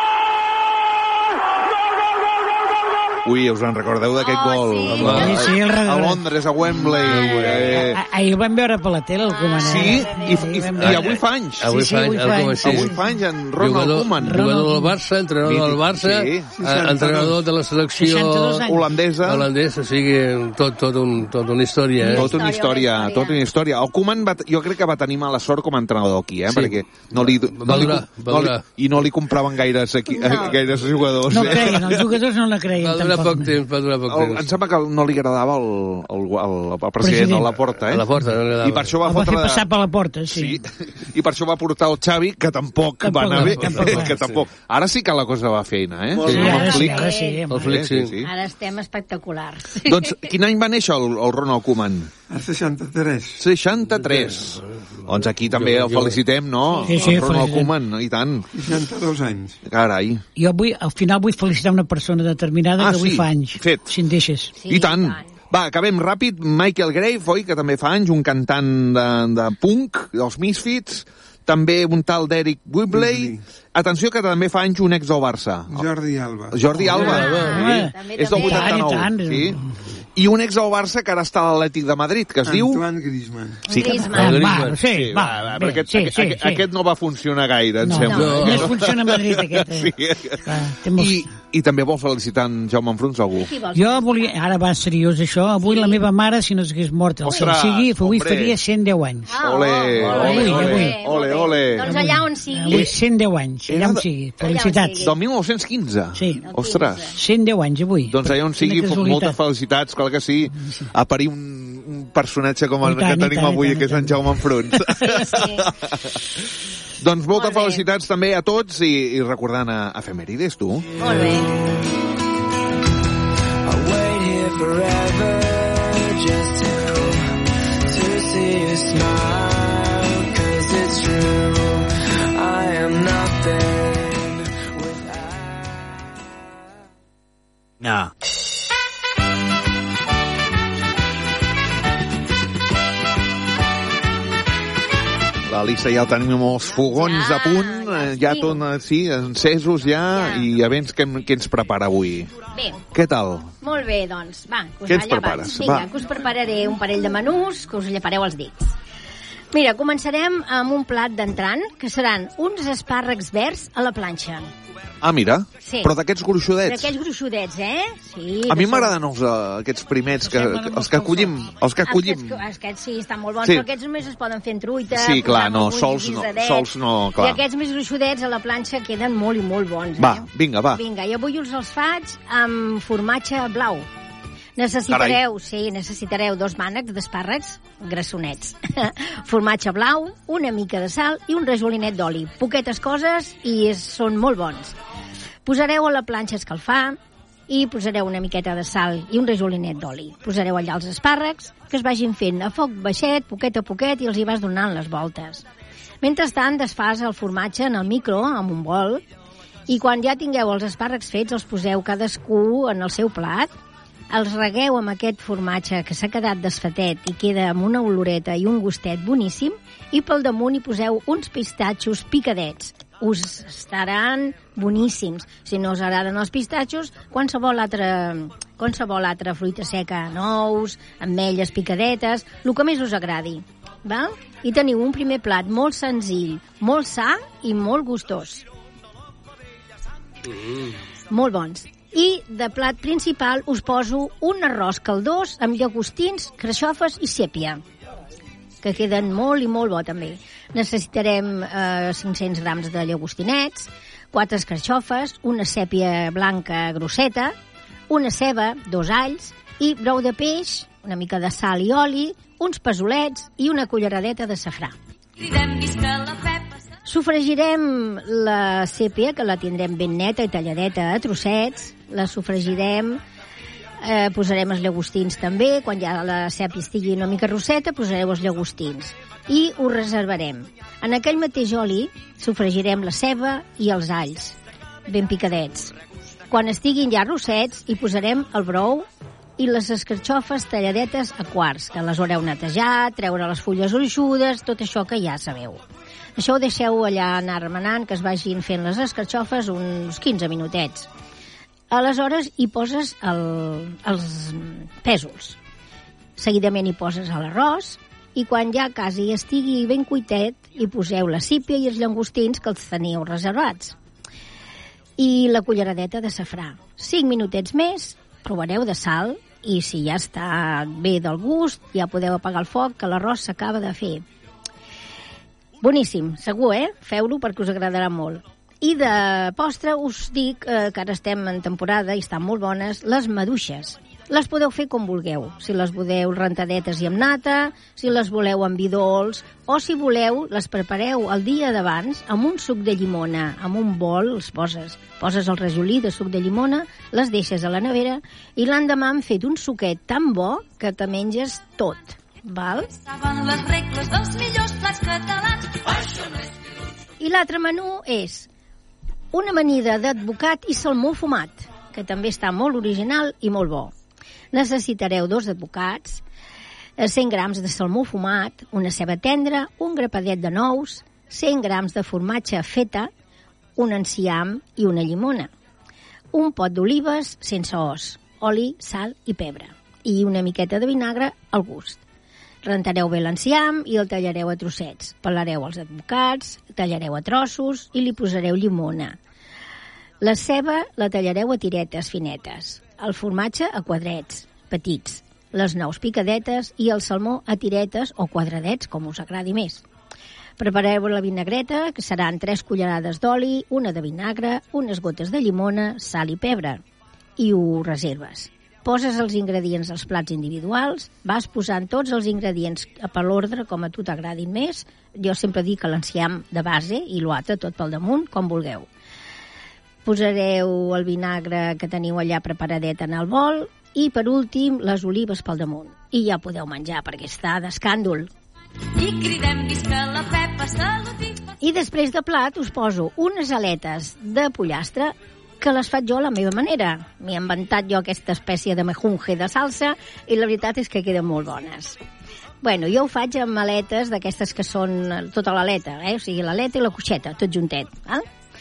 Ui, us en recordeu d'aquest gol? Sí, a Londres, a Wembley. Ahir el vam veure per la tele, el Koeman. Sí, i avui fa anys. Avui fa anys en Ronald Koeman. Jugador del Barça, entrenador del Barça, entrenador de la selecció holandesa. O sigui, tot una història. Tota una història. El Koeman jo crec que va tenir mala sort com a entrenador aquí, perquè no li compraven gaires jugadors. No creien, els jugadors no la creien. Va durar poc temps. Em sembla que no li agradava el president a la porta, A la porta no li agradava. I per això va fer passar per la porta, sí. I per això va portar el Xavi, que tampoc va anar bé. Ara sí que la cosa va feina, eh? El Flick, sí. Ara estem espectaculars. Doncs quin any va néixer el Ronald Koeman? El 63. 63. Doncs aquí també el felicitem, no? Sí, el Ronald Koeman, i tant. 62 anys. Carai. Jo al final vull felicitar una persona determinada que avui fa anys. Si em deixes. I tant. Va, acabem ràpid. Michael Grave, oi, que també fa anys, un cantant de punk, dels Misfits. També un tal d'Eric Whibley. Atenció, que també fa anys un ex del Barça. Jordi Alba. És del 89. Sí. I un ex del Barça que ara està a l'Atlètic de Madrid, que es diu... Antoine Griezmann. Aquest no va funcionar gaire, em sembla. No funciona a Madrid, aquest. I també vol felicitar en Jaume Enfruns, algú? Jo volia... Ara va seriós, això. Avui la meva mare, si no s'hagués mort, avui faria 110 anys. Ole. Doncs allà on sigui. 110 anys, allà on sigui. Felicitats. Del 1915? Sí. Ostres. 110 anys, avui. Doncs allà on sigui, moltes felicitats, clar que sí, a parir un personatge com el que tenim avui, que és en Jaume Enfruns. Doncs moltes felicitats també a tots i recordant a efemèrides, tu. Molt bé. I'll wait here forever just to see you smile, 'cause it's true, I am nothing without. No. L'Elisa ja tenim els fogons a punt, ja tot, encesos ja, i a veure què ens prepara avui. Bé. Què tal? Molt bé, doncs, va, què ens prepares? Vinga, que us prepararé un parell de menús que us llepareu els dits. Mira, començarem amb un plat d'entrant, que seran uns espàrrecs verds a la planxa. Ah, mira, sí. Però d'aquests gruixudets. D'aquests gruixudets, Sí, a mi m'agraden aquests primers, els que collim. Aquests sí, estan molt bons, però aquests només es poden fer en truita. Sí, clar, sols no, clar. I aquests més gruixudets a la planxa queden molt i molt bons. Va, vinga. Vinga, i avui us els faig amb formatge blau. Necessitareu 2 mànecs d'espàrrecs grassonets, formatge blau, una mica de sal i un rajolinet d'oli. Poquetes coses i són molt bons. Posareu a la planxa a escalfar i posareu una miqueta de sal i un rajolinet d'oli. Posareu allà els espàrrecs, que es vagin fent a foc baixet, poquet a poquet, i els hi vas donant les voltes. Mentrestant, desfàs el formatge en el micro, amb un bol, i quan ja tingueu els espàrrecs fets, els poseu cadascú en el seu plat. els regueu amb aquest formatge que s'ha quedat desfatet i queda amb una oloreta i un gustet boníssim, i pel damunt hi poseu uns pistatxos picadets. Us estaran boníssims. Si no us agraden els pistatxos, qualsevol altra fruita seca, nous, ametlles picadetes, el que més us agradi. Val? I teniu un primer plat molt senzill, molt sa i molt gustós. Molt bons. I de plat principal us poso un arròs caldós amb llagostins, carxofes i sèpia, que queden molt i molt bo també. Necessitarem 500 grams de llagostinets, 4 escarxofes, una sèpia blanca grosseta, una ceba, 2 alls i brou de peix, una mica de sal i oli, uns pesolets i una culleradeta de safrà. Sofregirem la sèpia, que la tindrem ben neta i talladeta a trossets, la sofregirem, posarem els llagostins també, quan ja la sèpia estigui una mica rosseta, posareu els llagostins i ho reservarem. En aquell mateix oli sofregirem la ceba i els alls, ben picadets. Quan estiguin ja rossets, hi posarem el brou i les escarxofes talladetes a quarts, que les haureu netejat, treure les fulles gruixudes, tot això que ja sabeu. Això ho deixeu allà anar remenant, que es vagin fent les escarxofes uns 15 minutets. Aleshores hi poses els pèsols. Seguidament hi poses l'arròs i quan ja quasi estigui ben cuitet hi poseu la sípia i els llagostins que els teniu reservats. I la culleradeta de safrà. 5 minutets més, provareu de sal i si ja està bé del gust ja podeu apagar el foc, que l'arròs s'acaba de fer. Boníssim, segur, Feu-lo perquè us agradarà molt. I de postre us dic que ara estem en temporada i estan molt bones les maduixes. Les podeu fer com vulgueu, si les voleu rentadetes i amb nata, si les voleu amb vi dolç, o si voleu les prepareu el dia d'abans amb un suc de llimona, amb un bol els poses el rajolí de suc de llimona, les deixes a la nevera i l'endemà han fet un suquet tan bo que te menges tot, val? Les regles dels millors plats catalans. I l'altre menú és una amanida d'advocat i salmó fumat, que també està molt original i molt bo. Necessitareu 2 advocats, 100 grams de salmó fumat, una ceba tendra, un grapadet de nous, 100 grams de formatge feta, un enciam i una llimona, un pot d'olives sense os, oli, sal i pebre, i una miqueta de vinagre al gust. Rentareu bé l'enciam i el tallareu a trossets. Pelareu els advocats, tallareu a trossos i li posareu llimona. La ceba la tallareu a tiretes finetes, el formatge a quadrets petits, les nous picadetes i el salmó a tiretes o quadradets, com us agradi més. Prepareu la vinagreta, que seran 3 cullerades d'oli, una de vinagre, unes gotes de llimona, sal i pebre, i ho reserves. Poses els ingredients als plats individuals, vas posant tots els ingredients per l'ordre com a tu t'agradin més. Jo sempre dic que l'enciam de base i l'altre tot pel damunt, com vulgueu. Posareu el vinagre que teniu allà preparadet en el bol i, per últim, les olives pel damunt. I ja podeu menjar, perquè està d'escàndol. I cridem visca la Pepa Saludipa. I després de plat us poso unes aletes de pollastre que les faig jo a la meva manera. M'he inventat jo aquesta espècie de mejunje de salsa i la veritat és que queden molt bones. Bueno, jo ho faig amb aletes d'aquestes que són tota l'aleta, o sigui, l'aleta i la cuixeta, tot juntet, val?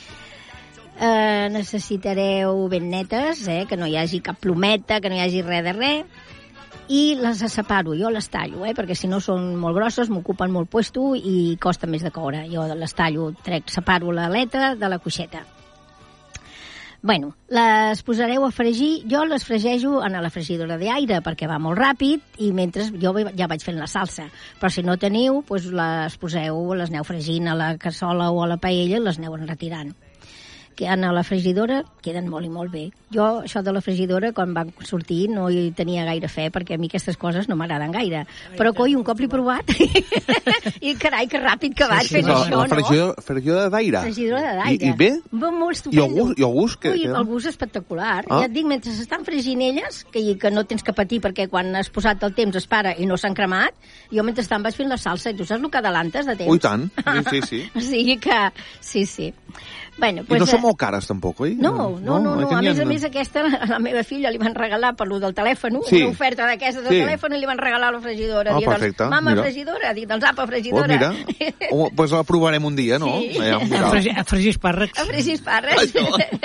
Necessitareu ben netes, que no hi hagi cap plometa, que no hi hagi res de res, i les separo, jo les tallo, perquè si no són molt grosses, m'ocupen molt puesto i costa més de coure. Jo les tallo, separo l'aleta de la cuixeta. Bueno, les posareu a fregir. Jo les fregejo en la fregidora d'aire perquè va molt ràpid i mentre jo ja vaig fent la salsa. Però si no teniu, doncs les poseu, les aneu fregint a la cassola o a la paella i les aneu retirant. Que a la fregidora queden molt i molt bé. Jo, això de la fregidora, quan van sortir, no hi tenia gaire fe, perquè a mi aquestes coses no m'agraden gaire. Però, coi, un cop l'he provat, i carai, que ràpid que vaig fent això, no? La fregidora d'aire? Fregidora d'aire. I bé? Va molt estupendo. I el gust? Ui, el gust espectacular. Ja et dic, mentre s'estan fregint elles, que no tens que patir, perquè quan has posat el temps es para i no s'han cremat, jo mentrestant vaig fent la salsa, i tu saps el que adelantes de temps? Ui, tant. Sí. O sigui que, sí. Bueno, I no són molt cares, tampoc, oi? No. A més, aquesta, a la meva filla li van regalar per lo del telèfon, una oferta d'aquestes del telèfon, i li van regalar la fregidora. Perfecte. Mama, fregidora. Dic, doncs apa, fregidora. Doncs la provarem un dia, no? A fregir espàrrecs. A fregir espàrrecs.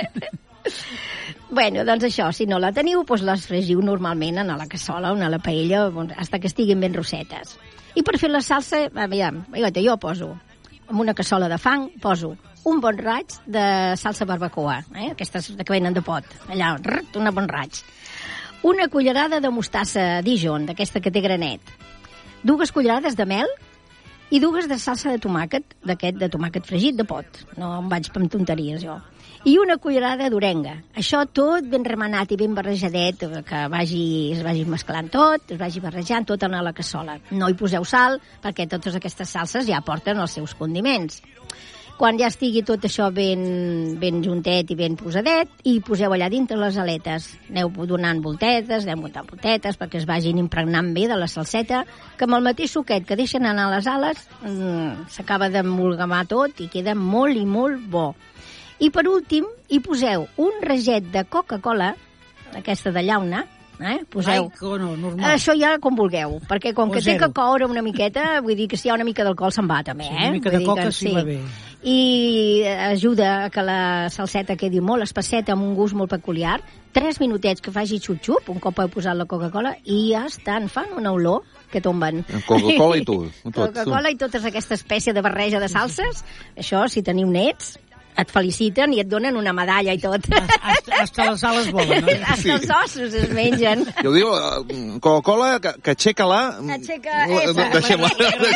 Bueno, doncs això, si no la teniu, doncs les fregiu normalment a la cassola o a la paella, fins que estiguin ben rossetes. I per fer la salsa, jo poso en una cassola de fang, poso un bon raig de salsa barbacoa, aquestes que venen de pot, allà, un bon raig. Una cullerada de mostassa Dijon, d'aquesta que té granet. 2 cullerades de mel i 2 de salsa de tomàquet, d'aquest de tomàquet fregit de pot. No em vaig amb tonteries, jo. I una cullerada d'orenga. Això tot ben remenat i ben barrejadet, que es vagi mesclant tot, es vagi barrejant tot a la cassola. No hi poseu sal, perquè totes aquestes salses ja porten els seus condiments. Quan ja estigui tot això ben juntet i ben posadet, i poseu allà dintre les aletes. Aneu donant voltetes, perquè es vagin impregnant bé de la salseta, que amb el mateix suquet que deixen anar les ales s'acaba d'emolgamar tot i queda molt i molt bo. I per últim, hi poseu un raget de Coca-Cola, aquesta de llauna, poseu... Això ja com vulgueu, perquè com que té que coure una miqueta, vull dir que si hi ha una mica d'alcohol se'n va també, Una mica de coca sí va bé. I ajuda a que la salseta quedi molt espesseta, amb un gust molt peculiar. 3 minutets que faci xup-xup, un cop heu posat la Coca-Cola, i ja estan, fan una olor que tomben. Coca-Cola i tu. Coca-Cola i tota aquesta espècie de barreja de salses. Això, si teniu nets, et feliciten i et donen una medalla i tot. Hasta les ales volen, no? Hasta els ossos es mengen. Jo diu, Coca-Cola, que aixeca-la... Deixem-la.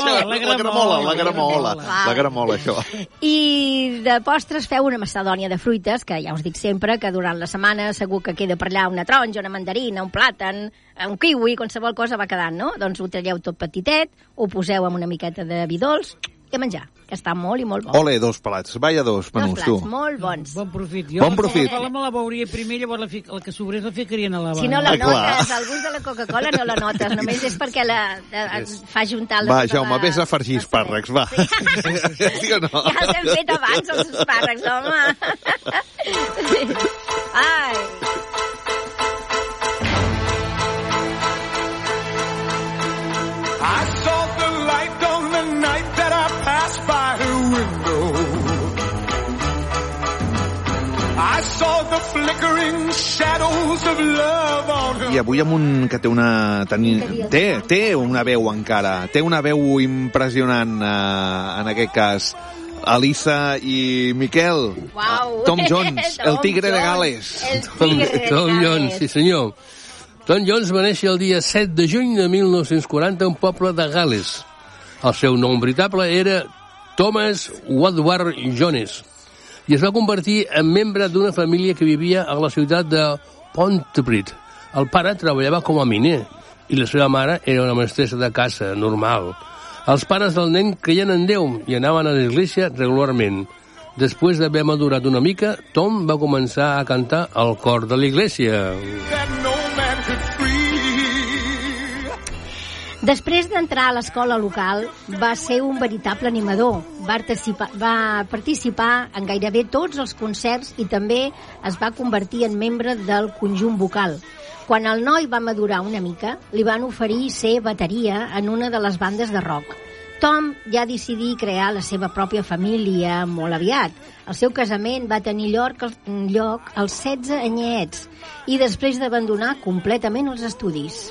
La gramola, això. I de postres feu una macedònia de fruites, que ja us dic sempre que durant la setmana segur que queda per allà una taronja, una mandarina, un plàtan, un kiwi, qualsevol cosa va quedant, no? Doncs ho talleu tot petitet, ho poseu amb una miqueta de vi dolç i a menjar, que està molt i molt bo. Ole, 2 plats, vaya 2 menús, tu. 2 plats, molt bons. Bon profit. Bon profit. Jo me la veuria primer, llavors el que sobrés la ficarien a la... Si no la notes, el gust de la Coca-Cola no la notes, només és perquè fa juntar la... Va, Jaume, vés a fargir espàrrecs, va. Sí o no? Ja els hem fet abans, els espàrrecs, home. Ai... I saw the light on the night that I passed by her window. I saw the flickering shadows of love on her. I avui amb un que té una... Té una veu encara. Té una veu impressionant, en aquest cas. Elisa i Miquel. Tom Jones, el tigre de Gales. Tom Jones, sí senyor. Tom Jones va néixer el dia 7 de juny de 1940 a un poble de Gales. El seu nom veritable era Thomas Woodward Jones i es va convertir en membre d'una família que vivia a la ciutat de Pontypridd. El pare treballava com a miner i la seva mare era una mestressa de casa normal. Els pares del nen creien en Déu i anaven a l'església regularment. Després d'haver madurat una mica, Tom va començar a cantar al cor de l'església. Després d'entrar a l'escola local, va ser un veritable animador. Va participar en gairebé tots els concerts i també es va convertir en membre del conjunt vocal. Quan el noi va madurar una mica, li van oferir ser bateria en una de les bandes de rock. Tom ja decidí crear la seva pròpia família molt aviat. El seu casament va tenir lloc als 16 anyets i després d'abandonar completament els estudis.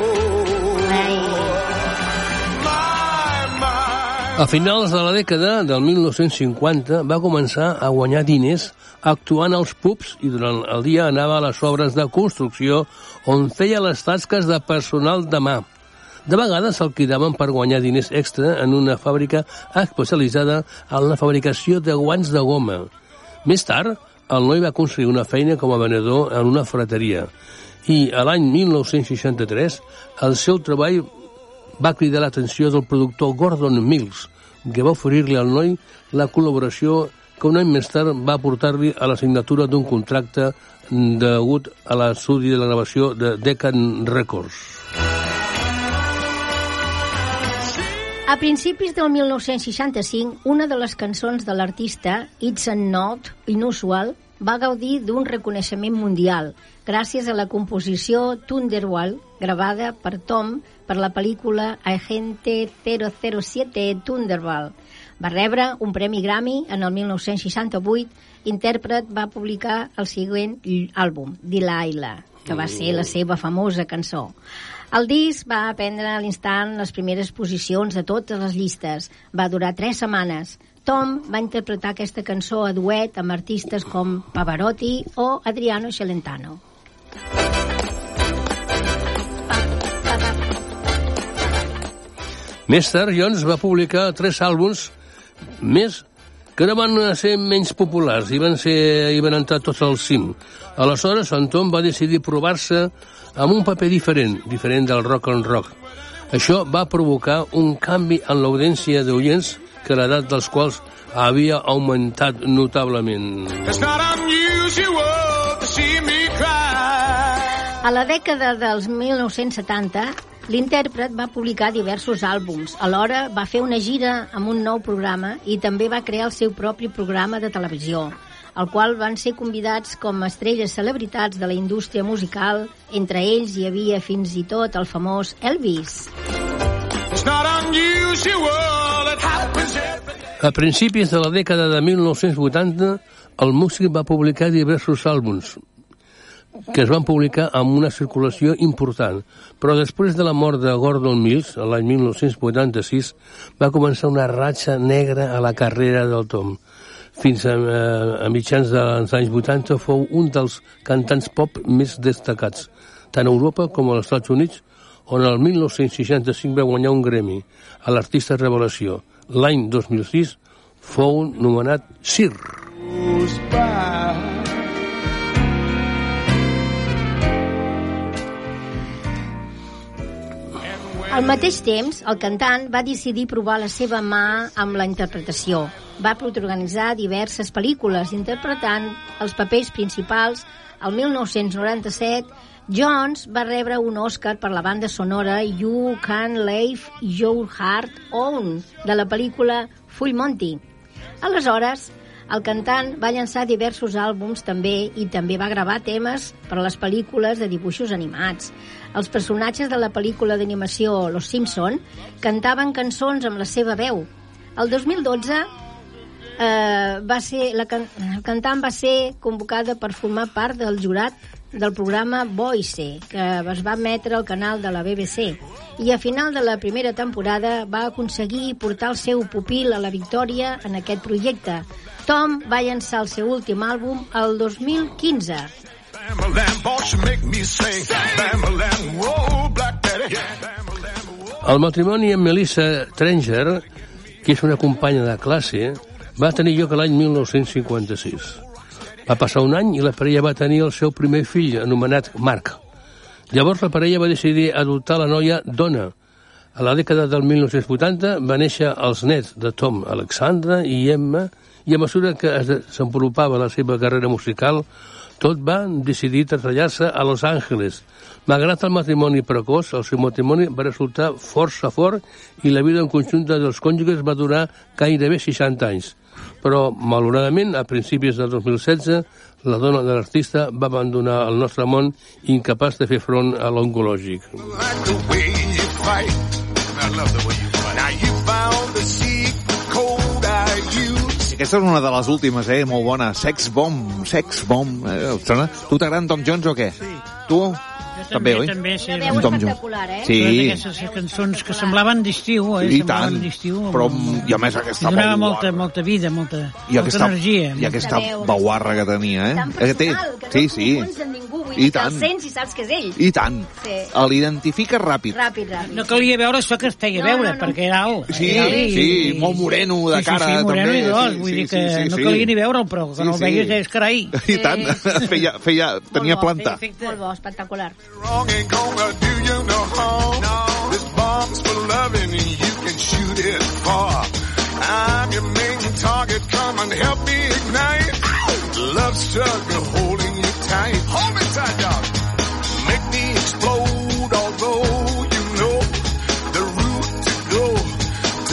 A finals de la dècada del 1950 va començar a guanyar diners actuant als pubs i durant el dia anava a les obres de construcció on feia les tasques de personal de mà. De vegades se'l cridaven per guanyar diners extra en una fàbrica especialitzada en la fabricació de guants de goma. Més tard, el noi va aconseguir una feina com a venedor en una ferreteria i a l'any 1963 el seu treball va cridar l'atenció del productor Gordon Mills, que va oferir-li al noi la col·laboració que un any més tard va portar-li a la signatura d'un contracte degut a l'estudi de la gravació de Deccan Records. A principis del 1965, una de les cançons de l'artista, It's a Not Unusual, va gaudir d'un reconeixement mundial gràcies a la composició Thunderwall, gravada per Tom per la pel·lícula Agente 007 Thunderwall. Va rebre un premi Grammy en el 1968. Intèrpret va publicar el següent àlbum, Delilah, que va ser la seva famosa cançó. El disc va prendre a l'instant les primeres posicions de totes les llistes. Va durar 3 setmanes. Tom va interpretar aquesta cançó a duet amb artistes com Pavarotti o Adriano Celentano. Més tard, Jones va publicar 3 àlbums més que no van ser menys populars i van entrar tots al cim. Aleshores, en Tom va decidir provar-se amb un paper diferent del rock and rock. Això va provocar un canvi en l'audiència d'oients que l'edat dels quals havia augmentat notablement. A la dècada dels 1970, l'intèrpret va publicar diversos àlbums. Alhora va fer una gira amb un nou programa i també va crear el seu propi programa de televisió, al qual van ser convidats com a estrelles celebritats de la indústria musical. Entre ells hi havia fins i tot el famós Elvis. A principis de la dècada de 1980, el músic va publicar diversos àlbums que es van publicar amb una circulació important, però després de la mort de Gordon Mills, l'any 1986, va començar una ratxa negra a la carrera del Tom. Fins a mitjans dels anys 80 fou un dels cantants pop més destacats, tant a Europa com als Estats Units, on el 1965 va guanyar un Grammy a l'artista revelació. L'any 2006 fou nomenat Sir. Al mateix temps, el cantant va decidir provar la seva mà amb la interpretació. Va protagonitzar diverses pel·lícules interpretant els papers principals. El 1997, Jones va rebre un Oscar per la banda sonora You Can Leave Your Heart On, de la pel·lícula Full Monty. Aleshores, el cantant va llançar diversos àlbums també i també va gravar temes per a les pel·lícules de dibuixos animats. Els personatges de la pel·lícula d'animació Los Simpson cantaven cançons amb la seva veu. El 2012 el cantant va ser convocada per formar part del jurat del programa Voice, que es va emetre al canal de la BBC, i a final de la primera temporada va aconseguir portar el seu pupil a la victòria en aquest projecte. Tom va llançar el seu últim àlbum el 2015. El matrimoni amb Melissa Trenger, que és una companya de classe, va tenir lloc l'any 1956. Va passar un any i la parella va tenir el seu primer fill, anomenat Mark. Llavors la parella va decidir adoptar la noia Donna. A la dècada del 1980 va néixer els nets de Tom, Alexandra i Emma, i a mesura que es desenvolupava la seva carrera musical, tot van decidir traslladar-se a Los Angeles. Malgrat el matrimoni precoç, el seu matrimoni va resultar força fort i la vida en conjunta dels cònjuges va durar gairebé 60 anys. Però, malauradament, a principis del 2016, la dona de l'artista va abandonar el nostre món incapaç de fer front a l'oncològic. Aquesta és una de les últimes, molt bona. Sex Bomb. Tu t'agrada Tom Jones o què? Sí. Tu? També, oi? També, sí. Una veu espectacular, Sí. Aquestes cançons que semblaven d'estiu, I tant. Però, i a més aquesta donava molta vida, molta energia. I aquesta bauarra que tenia, Tan personal, que no confons amb ningú. Vull dir que el sents i saps que és ell. I tant. L'identifiques ràpid. Ràpid. No calia veure això que es feia veure, perquè era alt. Sí, molt moreno de cara. Sí, moreno i dos. Vull dir que no calia ni veure'l, però que no el veies és carai. I tant. Tenia planta. Molt bo, espectacular. Wrong ain't gonna do you no harm. No. This bomb's for loving and you can shoot it far. I'm your main target, come and help me ignite. Love struggle holding you tight. Hold me tight, dog. Make me explode, although you know the route to go.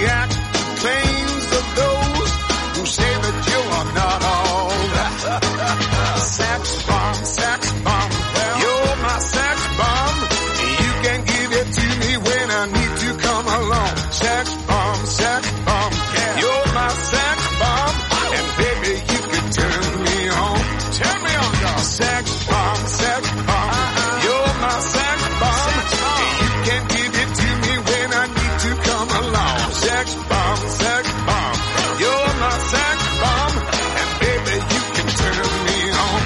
Jack claims of those who say that you are not all that. Sex bomb, you're my sex bomb. You can give it to me when I need to come along. Sex bomb, you're my sex bomb. And baby, you can turn me on. Turn me on, dog. Sex bomb, you're my sex bomb. You can give it to me when I need to come along. Sex bomb, you're my sex bomb. And baby, you can turn me on.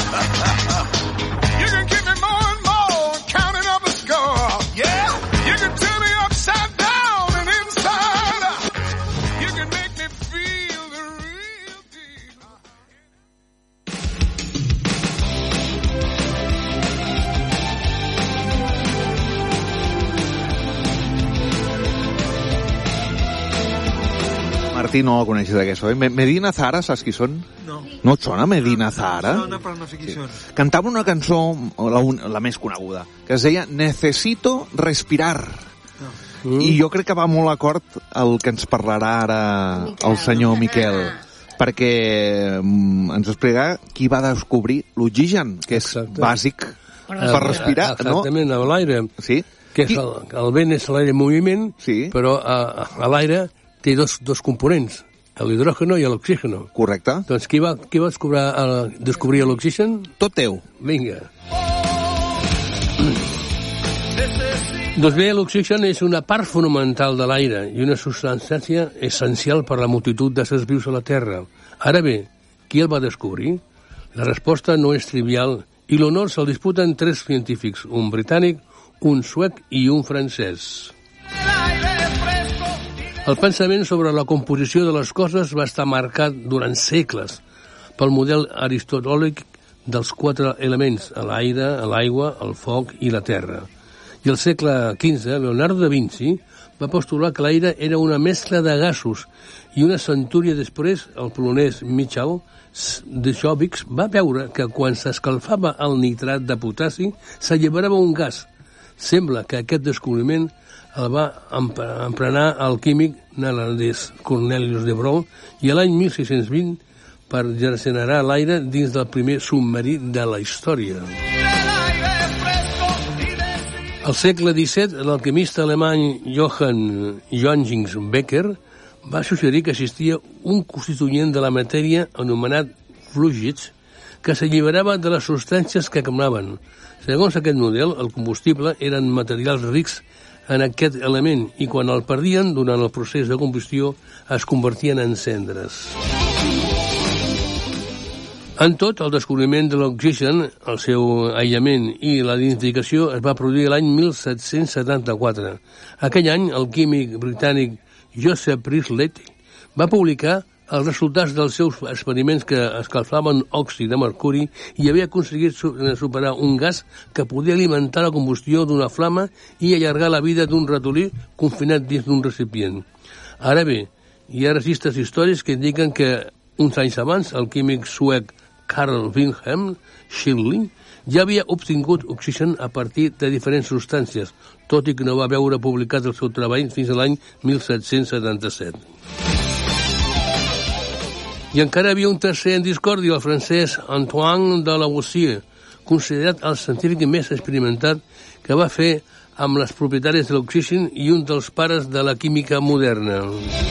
You can give me more and more, counting up a score. Yeah, you can turn me upside down and inside out. You can make me feel the real deal. Martí, no el coneixes aquesta, oi? Medina Zahara, saps qui són? No. No et sona Medina Zahara? No, però no sé qui són. Cantava una cançó, la més coneguda, que es deia Necesito respirar. I jo crec que va molt acord el que ens parlarà ara el senyor Miquel, perquè ens explicarà qui va descobrir l'oxigen, que és bàsic per respirar, no? Exactament, a l'aire. Sí. Que és el vent és l'aire en moviment, però a l'aire té dos components, l'hidrògeno i l'oxígeno. Correcte. Doncs qui va descobrir l'oxigen? Tot teu. Vinga. Doncs bé, l'oxigen és una part fonamental de l'aire i una substància essencial per a la multitud d'éssers vius a la Terra. Ara bé, qui el va descobrir? La resposta no és trivial i l'honor se'l disputen 3 científics, un britànic, un suec i un francès. El pensament sobre la composició de les coses va estar marcat durant segles pel model aristotèlic dels 4 elements, l'aire, l'aigua, el foc i la terra. I al segle XV, Leonardo da Vinci va postular que l'aire era una mescla de gasos i una centúria després, el polonès Michał Dyczowiak va veure que quan s'escalfava el nitrat de potassi s'alliberava un gas. Sembla que aquest descobriment el va emprenar el químic neerlandès Cornelius de Broglie i l'any 1620 per generar l'aire dins del primer submarí de la història. Al segle XVII, l'alquimista alemany Johann Becker va suggerir que existia un constituent de la matèria anomenat fluids que s'alliberava de les substàncies que quemaven. Segons aquest model, el combustible eren materials rics en aquest element i quan el perdien durant el procés de combustió es convertien en cendres. En tot, el descobriment de l'oxigen, el seu aïllament i la identificació es va produir l'any 1774. Aquell any, el químic britànic Joseph Priestley va publicar els resultats dels seus experiments que escalfaven òxid de mercuri i havia aconseguit superar un gas que podia alimentar la combustió d'una flama i allargar la vida d'un ratolí confinat dins d'un recipient. Ara bé, hi ha registres històrics que indiquen que uns anys abans el químic suec Carl Wilhelm Scheele ja havia obtingut oxigen a partir de diferents substàncies, tot i que no va veure publicat el seu treball fins a l'any 1777. I encara havia un tercer en discòrdia, el francès Antoine de Lavoisier, considerat el científic més experimentat que va fer amb les propietàries de l'oxigen i un dels pares de la química moderna.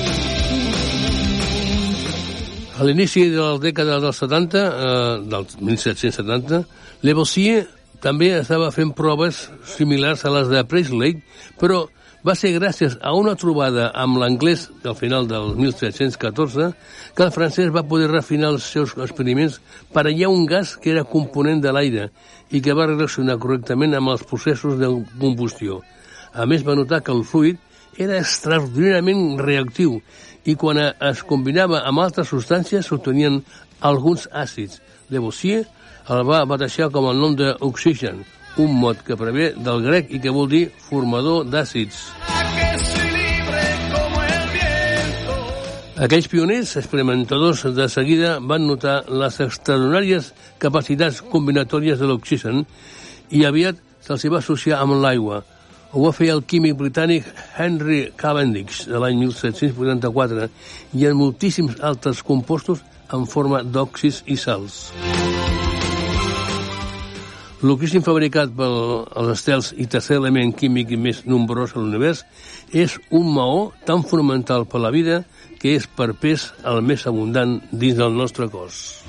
A l'inici de la dècada dels 70, del 1770, Lavoisier també estava fent proves similars a les de Priestley, però va ser gràcies a una trobada amb l'anglès del final del 1714 que el francès va poder refinar els seus experiments per hallar un gas que era component de l'aire i que va reaccionar correctament amb els processos de combustió. A més, va notar que el fluid era extraordinàriament reactiu i quan es combinava amb altres substàncies s'obtenien alguns àcids. Lavoisier el va batejar com el nom d'oxigen, un mot que prové del grec i que vol dir formador d'àcids. Aquells pioners experimentadors de seguida van notar les extraordinàries capacitats combinatòries de l'oxigen i aviat se'ls va associar amb l'aigua. Ho va fer el químic britànic Henry Cavendish de l'any 1784 i en moltíssims altres compostos en forma d'òxids i sals. L'oxígen fabricat pels estels i tercer element químic més nombrós a l'univers és un maó tan fonamental per la vida que és per pes el més abundant dins del nostre cos.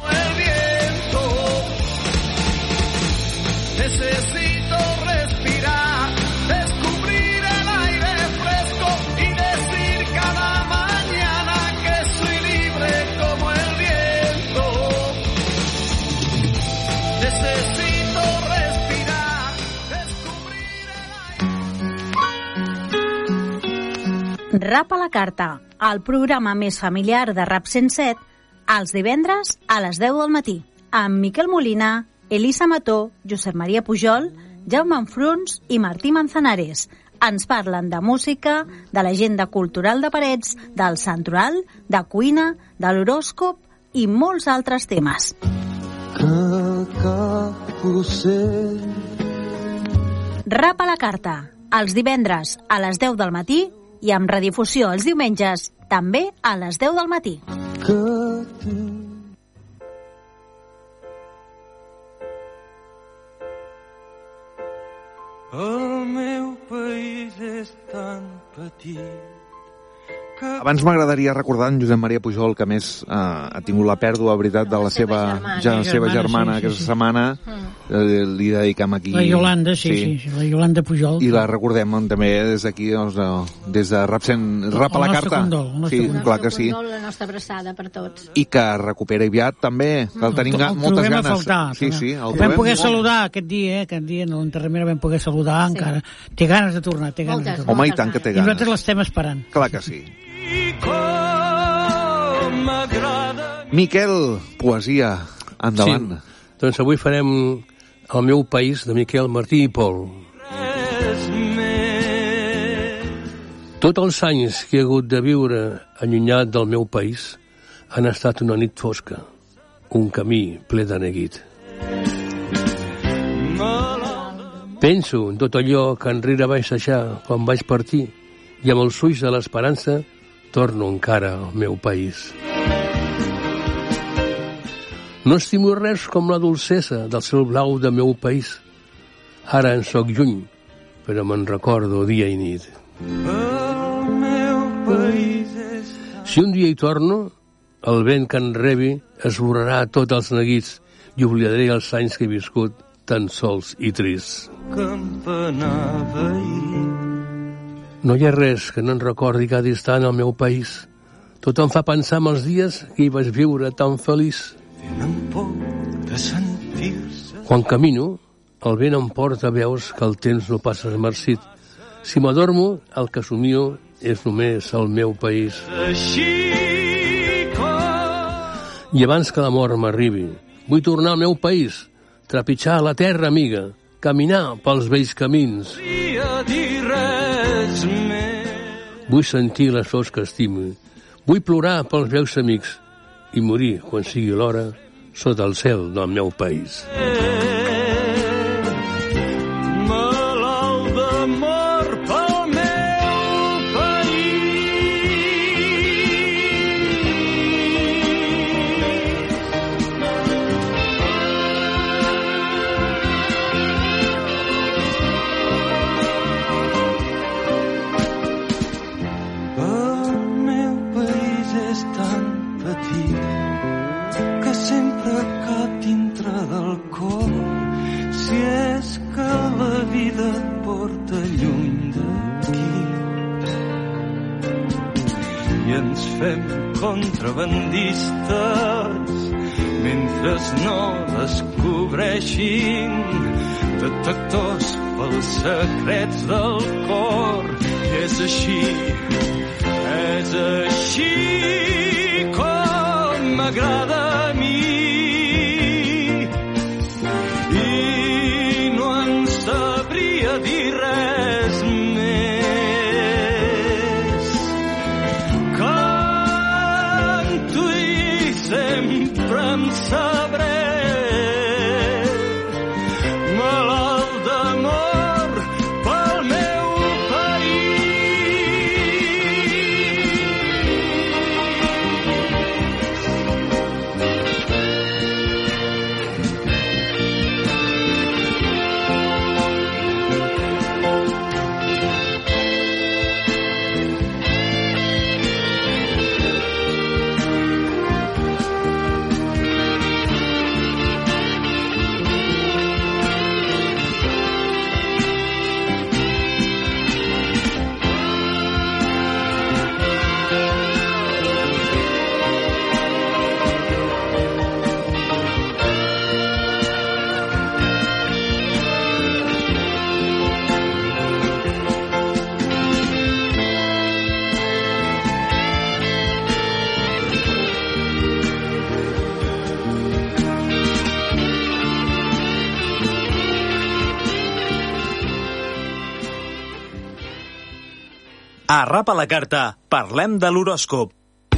Rap a la carta, el programa més familiar de Rap 107, els divendres a les 10 del matí, amb Miquel Molina, Elisa Mató, Josep Maria Pujol, Jaume Enfruns i Martí Manzanares. Ens parlen de música, de l'agenda cultural de Parets, del santoral, de cuina, de l'horòscop i molts altres temes. Rap a la carta, els divendres a les 10 del matí i amb redifusió els diumenges, també a les 10 del matí. El meu país és tan petit. Abans m'agradaria recordar en Josep Maria Pujol, que a més ha tingut la pèrdua, veritat, de la seva germana aquesta setmana. Li dedicam aquí... La Iolanda, sí, la Iolanda Pujol. I la recordem també des d'aquí, des de Rap a la carta. Sí, clar que sí. La nostra abraçada per tots. I que recupera aviat també, que el tenim moltes ganes. El trobem a faltar. Sí, el vam poder saludar aquest dia, en l'enterrament vam poder saludar encara. Té ganes de tornar, Home, i tant que té ganes. I nosaltres l'estem esperant. Clar que sí. Miquel, poesia, endavant. Sí, doncs avui farem El meu país, de Miquel Martí i Pol. Tots els anys que he hagut de viure allunyat del meu país han estat una nit fosca, un camí ple de neguit. Penso en tot allò que enrere vaig deixar quan vaig partir i amb els ulls de l'esperança torno encara al meu país. No estimo res com la dolcesa del cel blau del meu país. Ara en soc lluny, però me'n recordo dia i nit. Si un dia hi torno, el vent que en rebi esborrarà tots els neguits i oblidaré els anys que he viscut tan sols i trist. No hi ha res que no en recordi cada instant al meu país. Tot em fa pensar en els dies que hi vaig viure tan feliç. Quan camino, el vent em porta, veus que el temps no passa esmercit. Si m'adormo, el que somio és només el meu país. I abans que la mort m'arribi, vull tornar al meu país, trepitjar la terra amiga, caminar pels vells camins. Vull sentir les flors que estimo, vull plorar pels meus amics i morir quan sigui l'hora sota el cel del meu país. Malalt d'amor pel meu país. El meu país és tan petit que sempre cap dintre del cor. Si és que la vida et porta lluny d'aquí i ens fem contrabandistes mentre no descobreixin detectors pels secrets del cor. És així com m'agrada a mi. I no en sabria dir res més. Canto i sempre em sabré malalt d'amor pel meu A Rapa la Carta parlem de l'horòscop.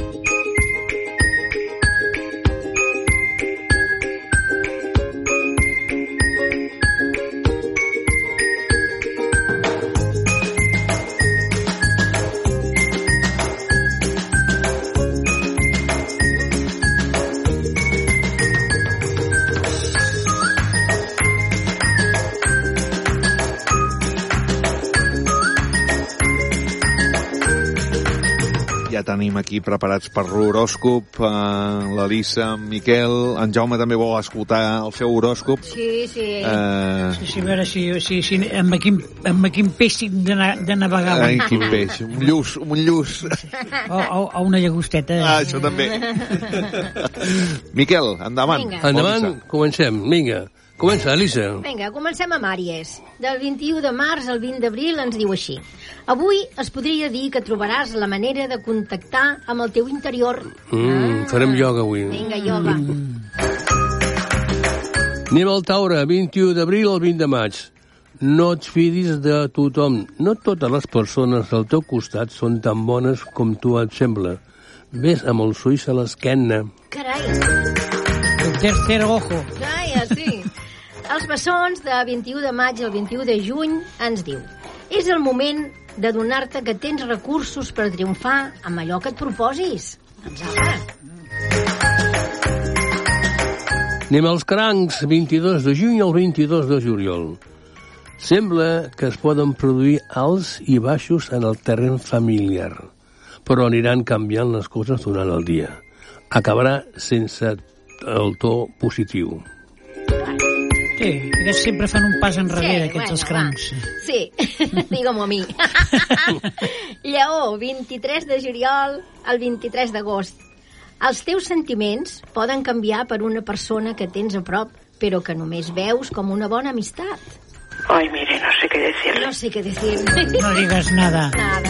Ja tenim aquí preparats per l'horòscop l'Elisa, en Miquel, en Jaume també vol escoltar el seu horòscop. Sí. Sí, a veure si amb quin peix tinc de navegar. Ai, quin peix, un lluç. O una llagosteta. Això també. Miquel, endavant. Vinga. Endavant, comencem, vinga. Comença, Elisa. Vinga, comencem amb Àries. Del 21 de març al 20 d'abril ens diu així. Avui es podria dir que trobaràs la manera de contactar amb el teu interior. Farem ioga avui. Vinga, ioga. Anem al Taure, 21 d'abril al 20 de maig. No et fidis de tothom. No totes les persones al teu costat són tan bones com tu et sembla. Ves amb els ulls a l'esquena. Carai. El tercer ojo. Carai, sí. Els bessons de 21 de maig al 21 de juny ens diu: és el moment de donar-te que tens recursos per triomfar amb allò que et proposis. Doncs apa. Anem als crancs, 22 de juny al 22 de juliol. Sembla que es poden produir alts i baixos en el terreny familiar, però aniran canviant les coses durant el dia. Acabarà sense el to positiu. Sí, aquests sempre fan un pas enrere, aquests crancs. Sí, digue-m'ho a mi. Lleó, 23 de juliol al 23 d'agost. Els teus sentiments poden canviar per una persona que tens a prop, però que només veus com una bona amistat. Ay, mire, no sé qué decir. No sé què decir. No digues nada.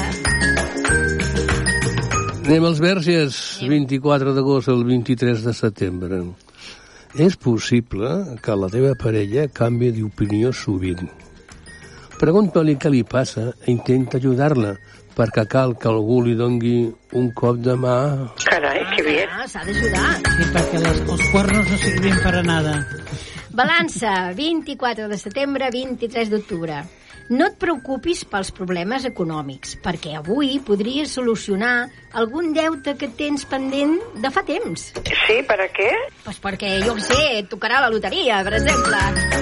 Anem als Verges, 24 d'agost al 23 de setembre. És possible que la teva parella canvi d'opinió sovint. Pregunta-li què li passa i intenta ajudar-la, perquè cal que algú li dongui un cop de mà. Carai, que bien. S'ha d'ajudar. Sí, perquè els cuernos no sirven para nada. Balança, 24 de setembre, 23 d'octubre. No et preocupis pels problemes econòmics, perquè avui podries solucionar algun deute que tens pendent de fa temps. Sí, per a què? Pues perquè, jo què sé, et tocarà la loteria, per exemple.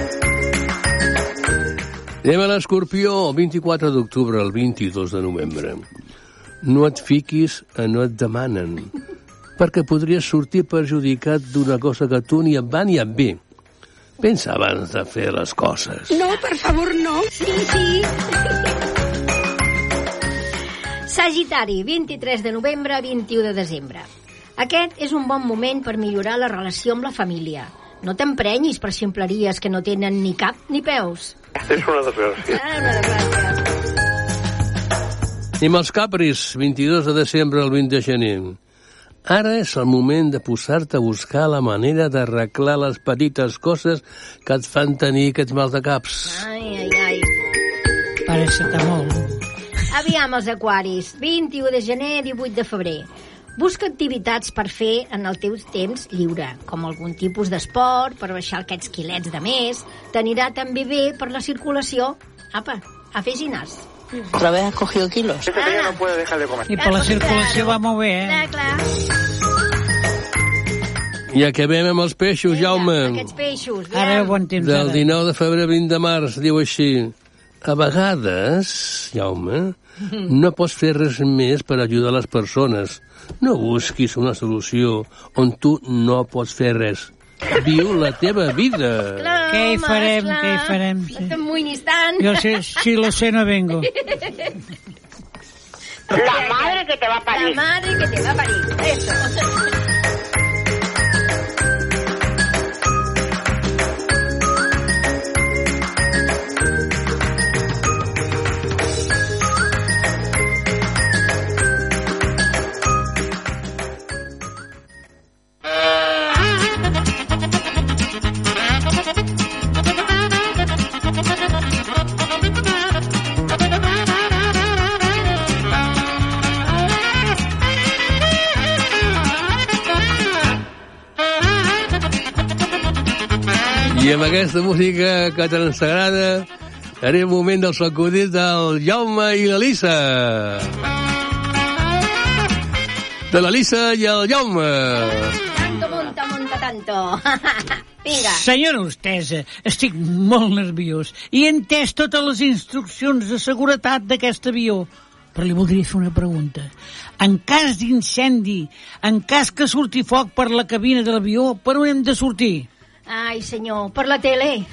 Anem a l'Escorpió, 24 d'octubre al 22 de novembre. No et fiquis a no et demanen, perquè podries sortir perjudicat d'una cosa que tu ni et va ni et ve. Pensa abans de fer les coses. No, per favor, no. Sí. Sagitari, 23 de novembre, 21 de desembre. Aquest és un bon moment per millorar la relació amb la família. No t'emprenyis per ximpleries que no tenen ni cap ni peus. És una desgràcia. Una desgràcia. Anem als Capris, 22 de desembre al 20 de gener. Ara és el moment de posar-te a buscar la manera d'arreglar les petites coses que et fan tenir aquests mals de caps. Ai. Paracetamol. Aviam els aquaris, 21 de gener, 18 de febrer. Busca activitats per fer en el teu temps lliure, com algun tipus d'esport, per baixar aquests quilets de més. T'anirà també bé per la circulació. Apa, a fer ginàs. ¿Otra vez has cogido kilos? Este niño no puede dejar de comer. I per la circulació va molt bé, Clar. I acabem amb els peixos, Jaume. Aquests peixos, Ara ho entens. Del 19 de febrer 20 de març, diu així: a vegades, Jaume, no pots fer res més per ajudar les persones. No busquis una solució on tu no pots fer res. Viu la teva vida. Clar, Què hi farem? No te'n munyis tant. Jo sé, si lo sé no vengo. La madre que te va a parir. La madre que te va a parir. Eso. I amb aquesta música que tant ens agrada, serà un moment del sacudit del Jaume i l'Elisa. De l'Elisa i el Jaume. Tanto, monta, tanto. Vinga. Senyora hostessa, estic molt nerviós i he entès totes les instruccions de seguretat d'aquest avió. Però li voldria fer una pregunta. En cas d'incendi, en cas que surti foc per la cabina de l'avió, per on hem de sortir? Ai, senyor, per la tele.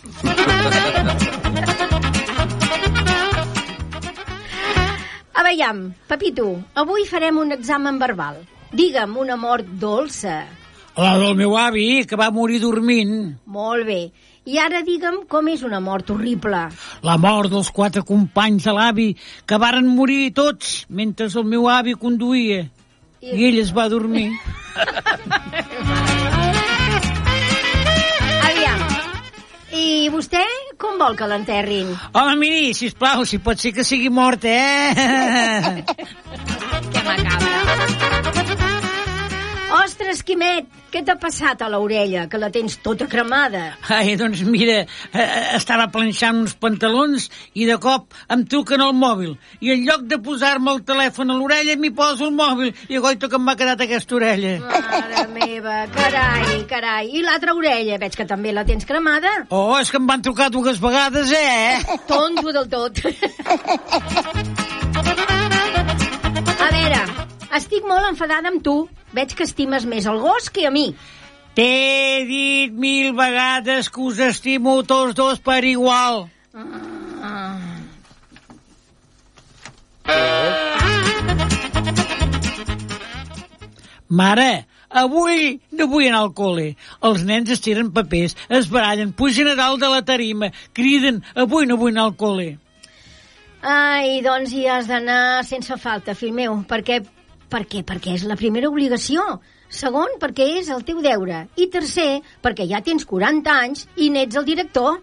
A veiem, Pepito, avui farem un examen verbal. Digue'm una mort dolça. La del meu avi, que va morir dormint. Molt bé. I ara digue'm com és una mort horrible. La mort dels 4 companys de l'avi, que varen morir tots mentre el meu avi conduïa. I ell es va dormir. Aviam. I vostè com vol que l'enterrin? Home, miri, sisplau, si pot ser que sigui mort, Que macabra. Ostres, Quimet, què t'ha passat a l'orella, que la tens tota cremada? Ai, doncs mira, estava planxant uns pantalons i de cop em truquen el mòbil. I en lloc de posar-me el telèfon a l'orella, m'hi poso el mòbil. I goito que em m'ha quedat aquesta orella. Mare meva, carai. I l'altra orella, veig que també la tens cremada. Oh, és que em van trucar 2 vegades, Tonto del tot. A veure, estic molt enfadada amb tu. Veig que estimes més el gos que a mi. T'he dit 1000 vegades que us estimo tots dos per igual. Mare, avui no vull anar al col·le. Els nens es tiren papers, es barallen, pugen a dalt de la tarima, criden, avui no vull anar al col·le. Ai, doncs hi has d'anar sense falta, fill meu. Per què? Perquè és la primera obligació. Segon, perquè és el teu deure. I tercer, perquè ja tens 40 anys i n'ets el director.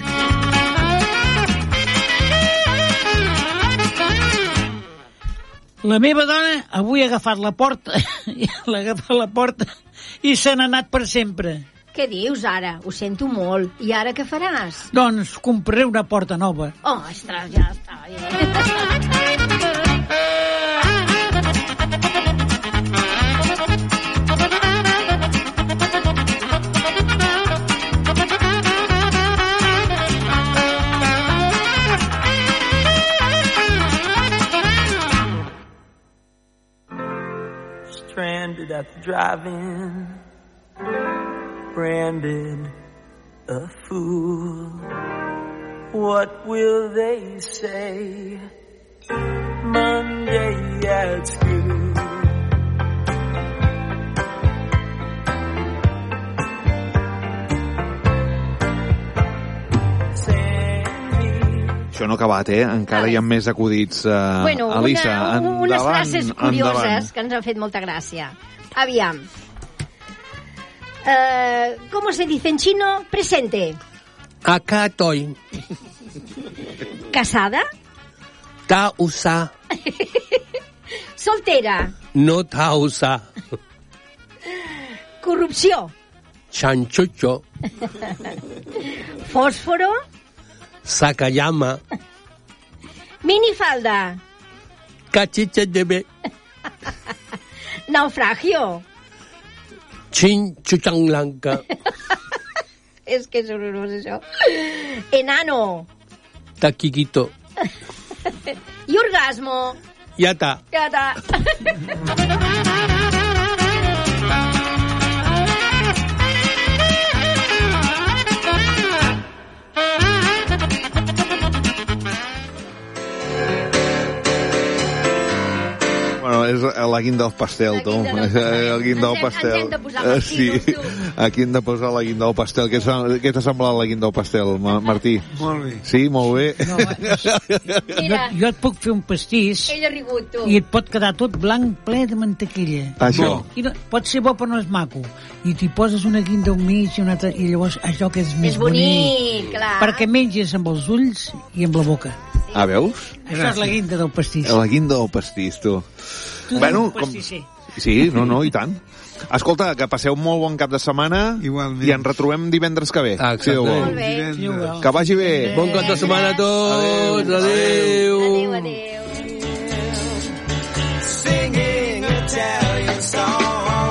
La meva dona avui ha agafat la porta, l'ha agafat la porta i se n'ha anat per sempre. Què dius ara? Ho sento molt. I ara què faràs? Doncs compraré una porta nova. Oh, ostres, ja està bé. Stranded at the drive-in, branded a fool. What will they say Monday at school? Això no ha acabat, Encara hi ha més acudits. Bueno, Elisa, unes frases curioses endavant. que ens han fet molta gràcia. Aviam. ¿Cómo se dice en chino? Presente. Acá estoy. ¿Casada? Ta usa. Soltera. No ta usa. Corrupció. Chanchucho. Fósforo. Sakayama. Minifalda. Cachicha de be. Naufragio. Chinchuchanglanca. És que és horrorós, això. Enano. Taquiquito. I orgasmo. Ya está. Ja està. Bueno, és la guinda del pastel, tu. El guinda del pastel. Ens hem de posar Sí, aquí hem de posar la guinda del pastel. Què t'ha semblat la guinda del pastel, Martí? Molt bé. Sí, molt bé. No, jo et puc fer un pastís Ell ha rigut, tu. i et pot quedar tot blanc, ple de mantequilla. Això. I no, pot ser bo, però no és maco. I t'hi poses una guinda al mig i una altra, i llavors això que és més És bonic, clar. Perquè menges amb els ulls i amb la boca. Ah, veus? Això és la guinda del pastís. La guinda del pastís, tu. Tu Bueno, ets un pastisser. Sí, no, i tant. Escolta, que passeu molt bon cap de setmana. Igualment. I ens retrobem divendres que ve. Exacte. Molt bé. Que vagi bé. Bon cap de setmana a tots. Adéu. Adéu. Singing Italian song.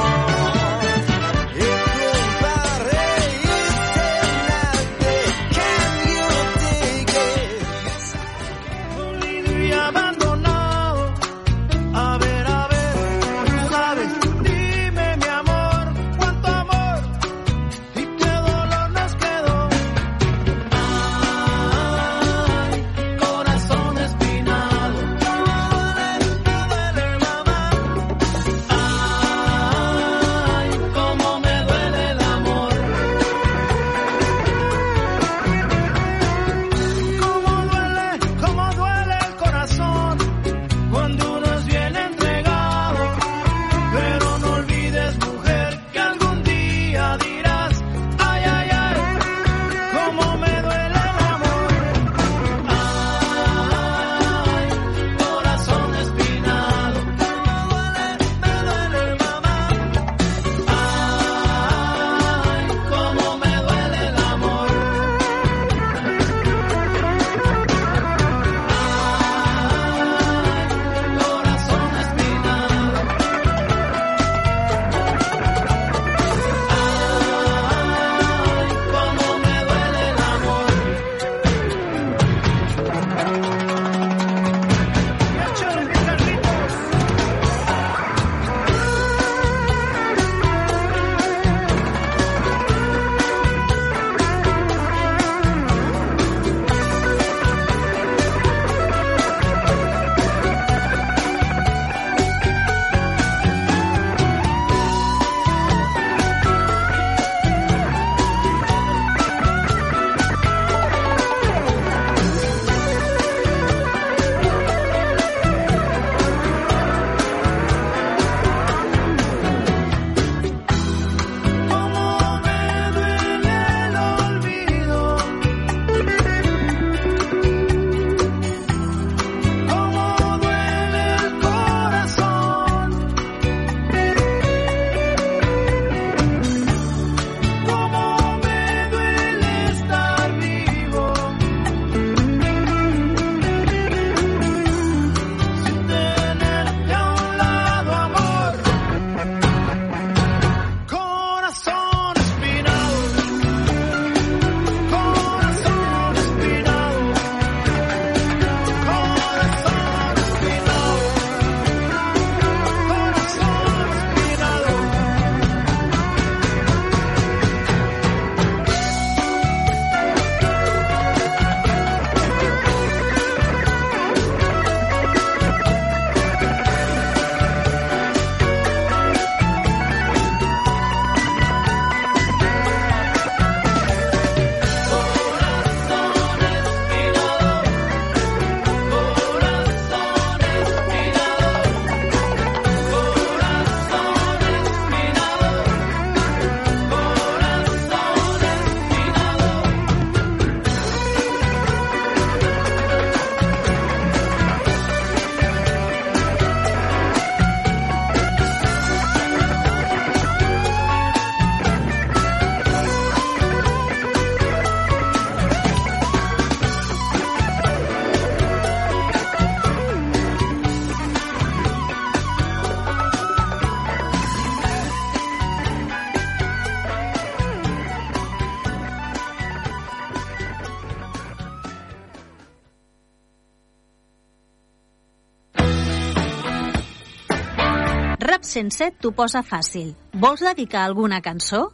Rap 107 t'ho posa fàcil. Vols dedicar alguna cançó?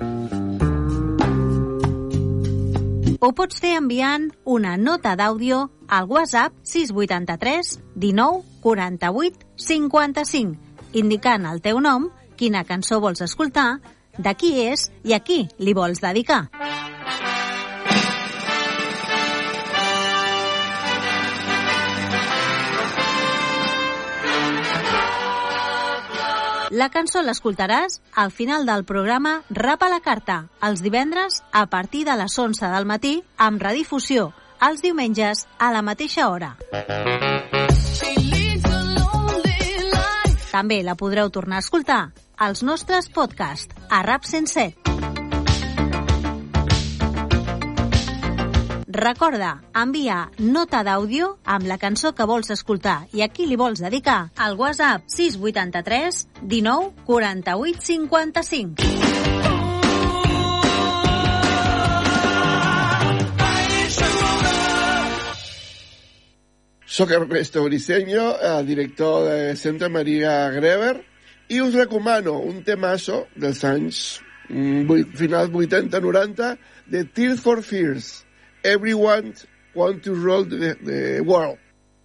Ho pots fer enviant una nota d'àudio al WhatsApp 683 19 48 55, indicant el teu nom, quina cançó vols escoltar, de qui és i a qui li vols dedicar. La cançó l'escoltaràs al final del programa Rap a la Carta, els divendres a partir de les 11 del matí, amb redifusió els diumenges a la mateixa hora. També la podreu tornar a escoltar als nostres podcasts a Rap 107. Recorda enviar nota d'àudio amb la cançó que vols escoltar i a qui li vols dedicar al WhatsApp 683 19 48 55. Soc Ernesto Briceño, el director de Santa Maria Greber, i us recomano un temazo dels anys finals 80-90 de Tears for Fears. Everyone want to rule the world.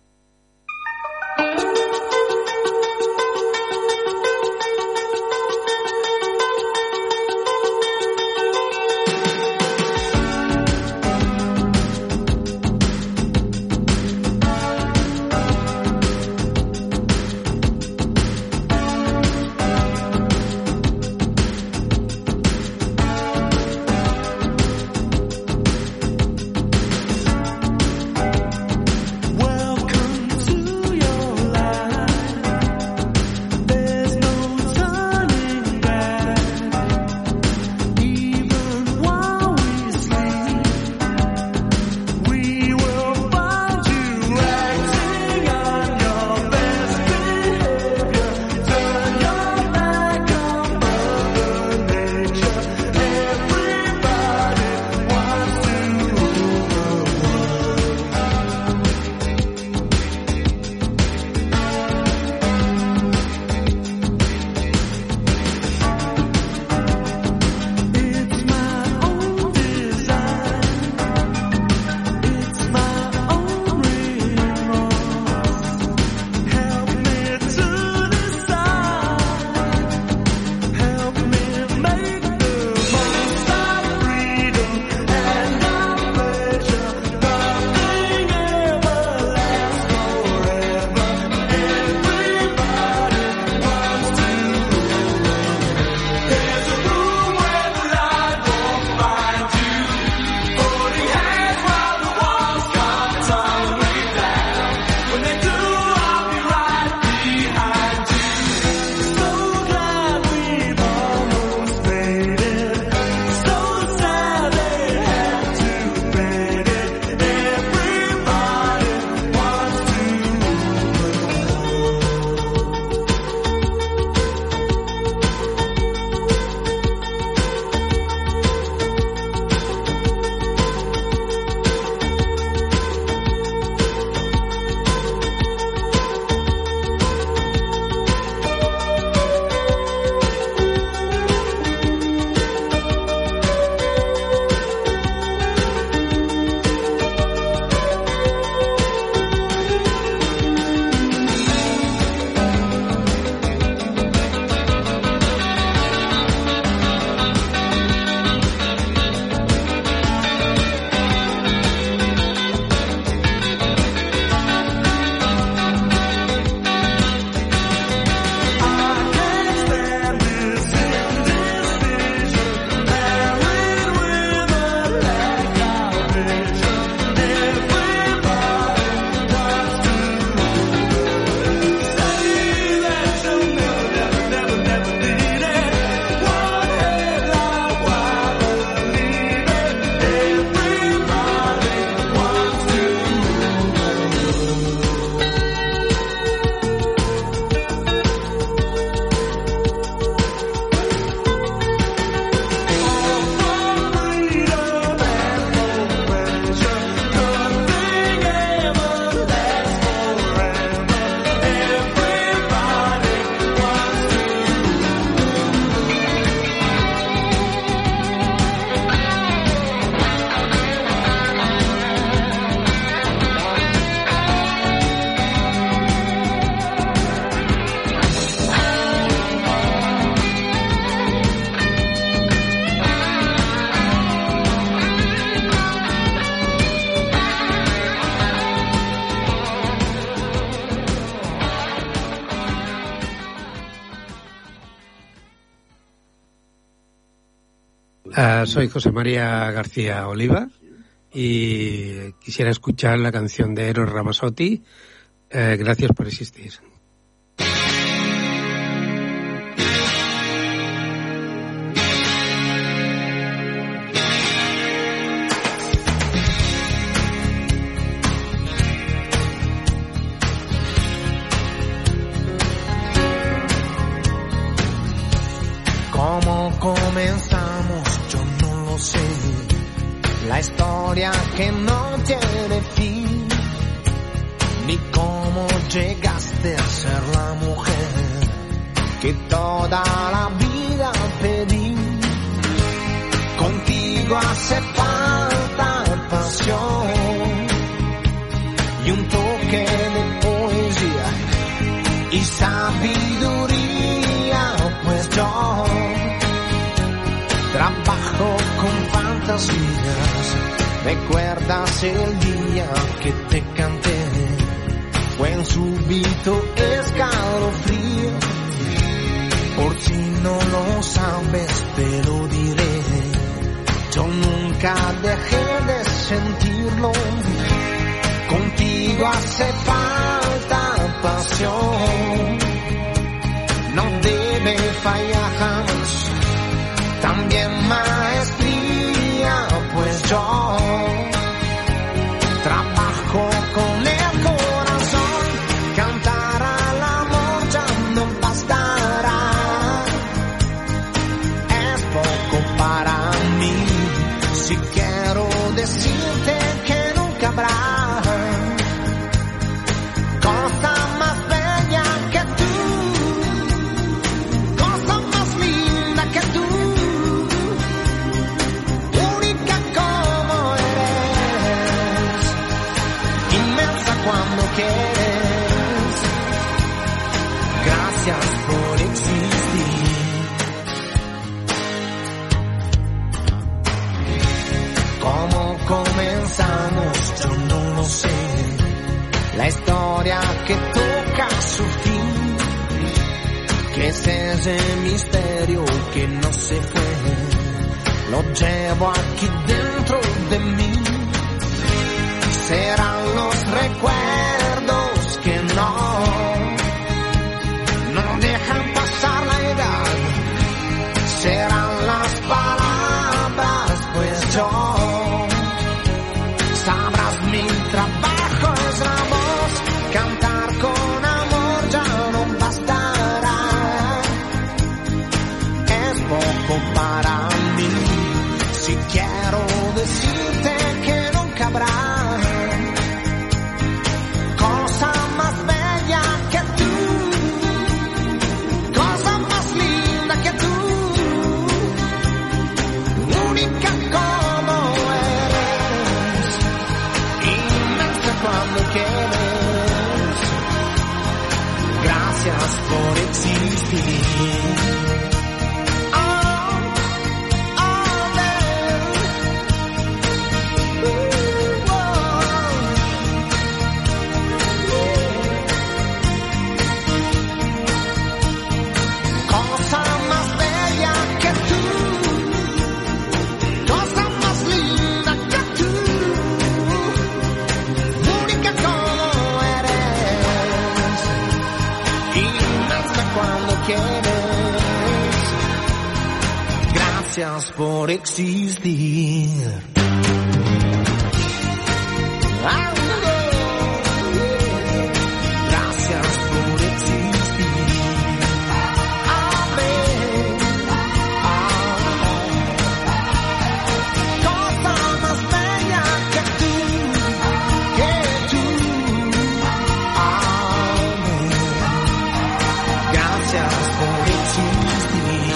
Soy José María García Oliva y quisiera escuchar la canción de Eros Ramazzotti, Gracias por existir. comenzamos? Yo no lo sé. La historia que no tiene fin. Ni cómo llegaste a ser la mujer que toda la vida pedí. Contigo hace falta pasión y un toque de poesía y sabiduría, pues yo trabajo con fantasías. ¿Recuerdas el día que te canté? Fue un súbito escalofrío. Por si no lo sabes, te lo diré. Yo nunca dejé de sentirlo. Contigo hace falta pasión. No debe fallar jamás. También maestría, pues yo trabajo con el corazón. Cantar al amor ya no bastará. Es poco para mí. Si quiero decirte que nunca habrá cosa más bella que tú, cosa más linda que tú, única como eres, inmensa cuando quieres. Gracias por existir. ¿Cómo comenzamos? Yo no lo sé. La historia que toca su fin, que es ese misterio que no se fue, lo llevo aquí dentro de mí. Serán los recuerdos que no dejan pasar la edad. Serán las palabras, pues yo sabrás mi trabajo es la voz. Cantar con amor ya no bastará. Es poco para mí. Si quiero decirte que nunca habrá cosa más bella que tú, cosa más linda que tú, única como eres, inmensa cuando quieres. Gracias por existir. Cosa más bella que tú, cosa más linda que tú, única como eres, inmensa cuando quieres. Gracias por existir. Gracias por existir. Cosa más bella que tú, gracias por existir.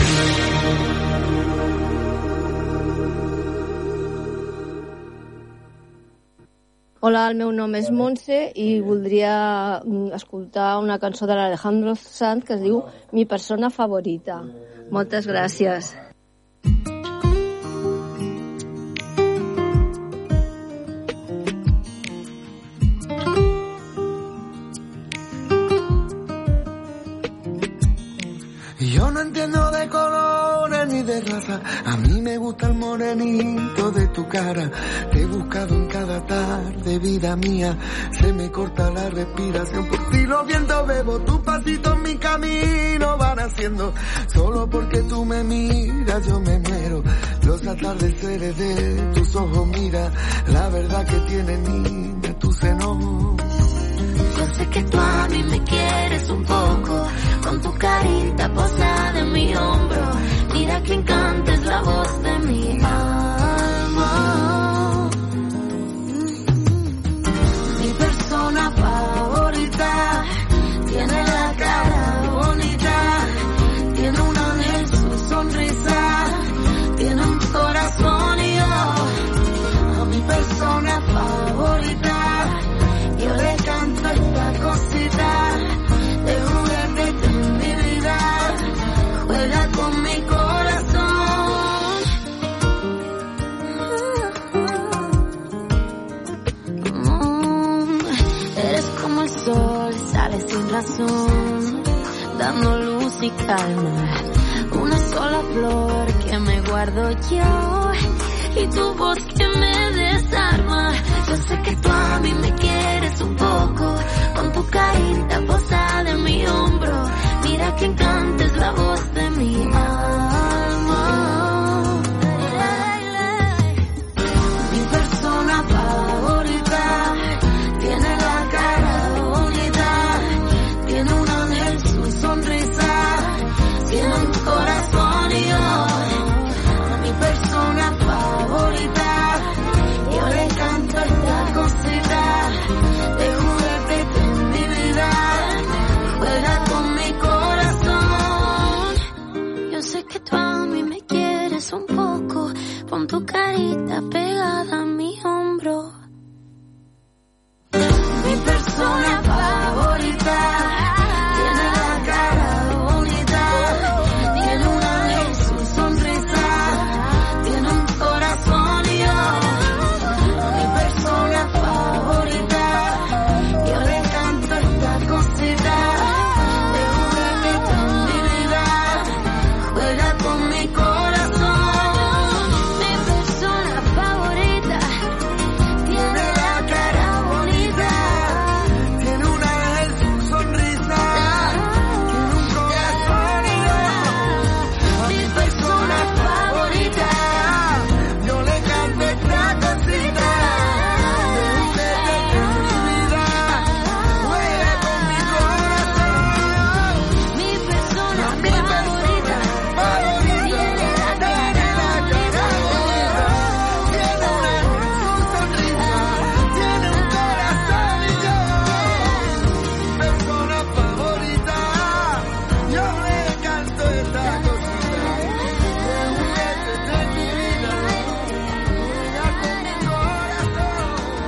Hola, el meu nom és Montse i voldria escoltar una cançó de l'Alejandro Sanz que es diu Mi persona favorita. Moltes gràcies. Yo no entiendo de colores ni de raza, a mí me gusta el morenito de tu cara. Te he buscado en cada tarde, vida mía, se me corta la respiración. Por ti los vientos bebo, tus pasitos mi camino van haciendo. Solo porque tú me miras yo me muero. Los atardeceres de tus ojos, mira, la verdad que tiene niña tu seno. Yo sé que tú a mí me quieres un poco, con tu carita posada en mi hombro. Mira que encanta y calma, una sola flor que me guardo yo y tu voz que me desarma. Yo sé que tú a mí me quieres un poco, con tu carita posada en mi hombro. Mira que encanta es la voz de mi alma. Mi persona favorita tiene la cara bonita, tiene un ángel su sonrisa, tiene un corazón y yo. Mi persona favorita, yo le canto esta cosita de juguete en mi vida, juega con mi corazón. Yo sé que tú a mí me quieres un poco, con tu carita pegada a mi hombro. Mi persona favorita tiene la cara bonita, tiene un ángel su sonrisa, tiene un corazón y yo. Mi persona favorita, yo le canto esta cosita de juguete en mi vida, juega con mi corazón. Mi persona favorita tiene la cara bonita, tiene un ángel su sonrisa, tiene un corazón y yo. Mi persona favorita, yo le canto esta cosita de juguete en mi vida, juega con mi corazón. Mi persona favorita tiene la cara bonita, tiene un ángel su sonrisa, tiene un corazón y yo. Mi persona favorita, yo le canto esta cosita de juguete en mi vida, juega con mi corazón.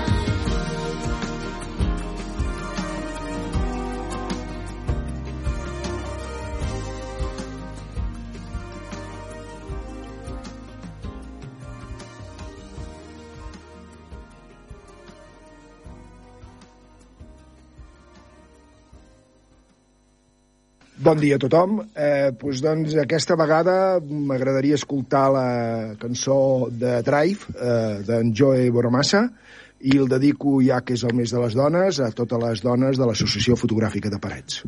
Bon dia a tothom. Doncs aquesta vegada m'agradaria escoltar la cançó de Drive d'en Joe Bonamassa i el dedico, ja que és el mes de les dones, a totes les dones de l'Associació Fotogràfica de Parets.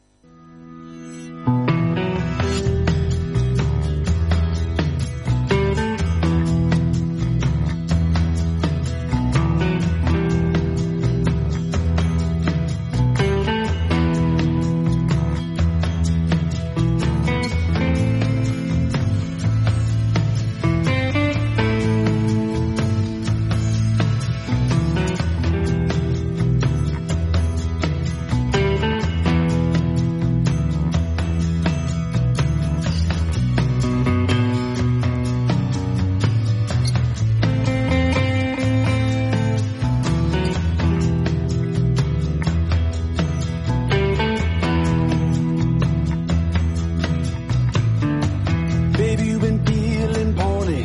Baby, you've been feeling horny.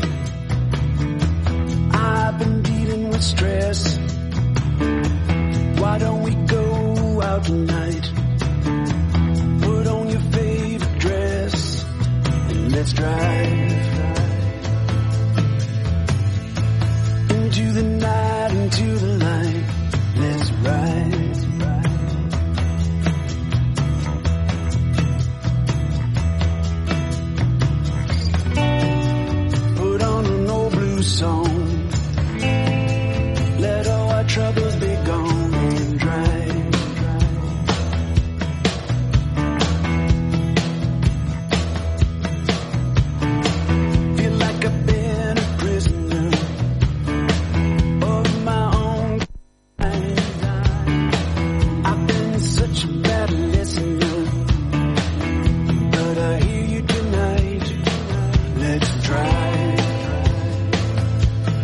I've been dealing with stress. Why don't we go out tonight? Put on your favorite dress and let's drive into the night, into the light. Let's ride. Put on an old blues song. Let all our troubles be gone and drive. Feel like I've been a prisoner of my own mind. I've been such a bad listener, but I hear you tonight. Let's drive.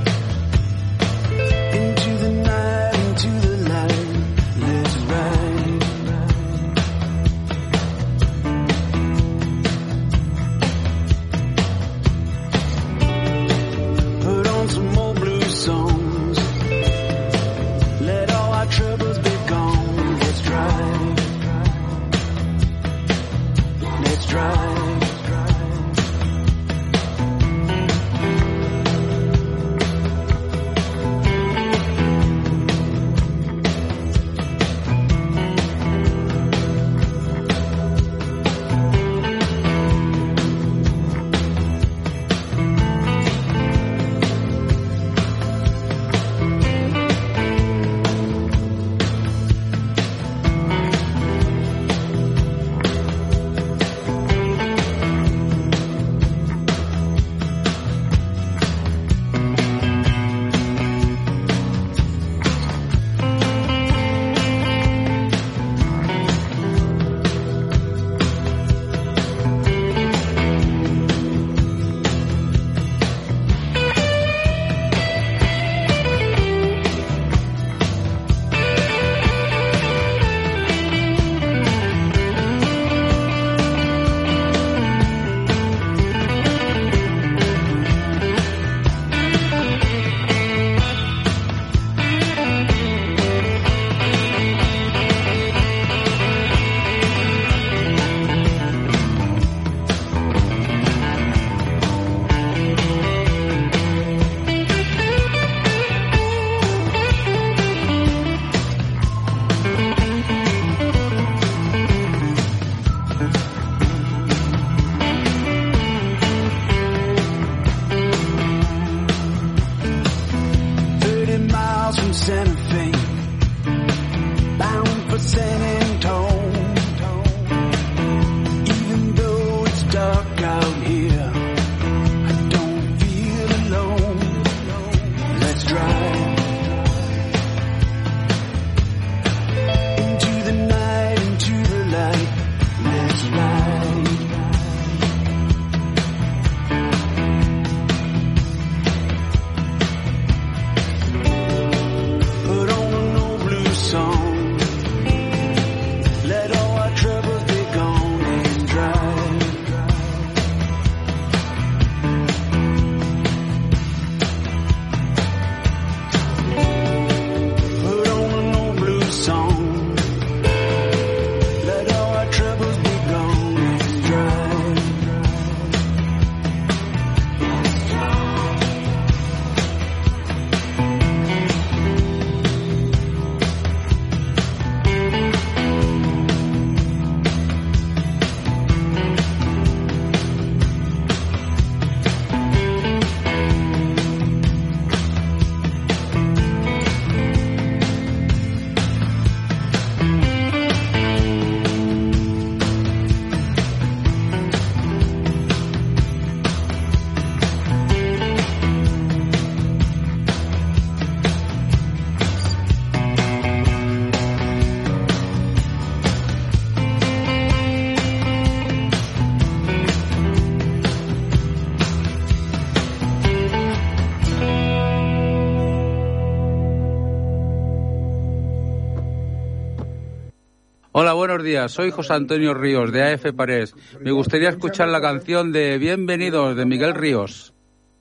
Hola, buenos días. Soy José Antonio Ríos, de AF Parés. Me gustaría escuchar la canción de Bienvenidos, de Miguel Ríos.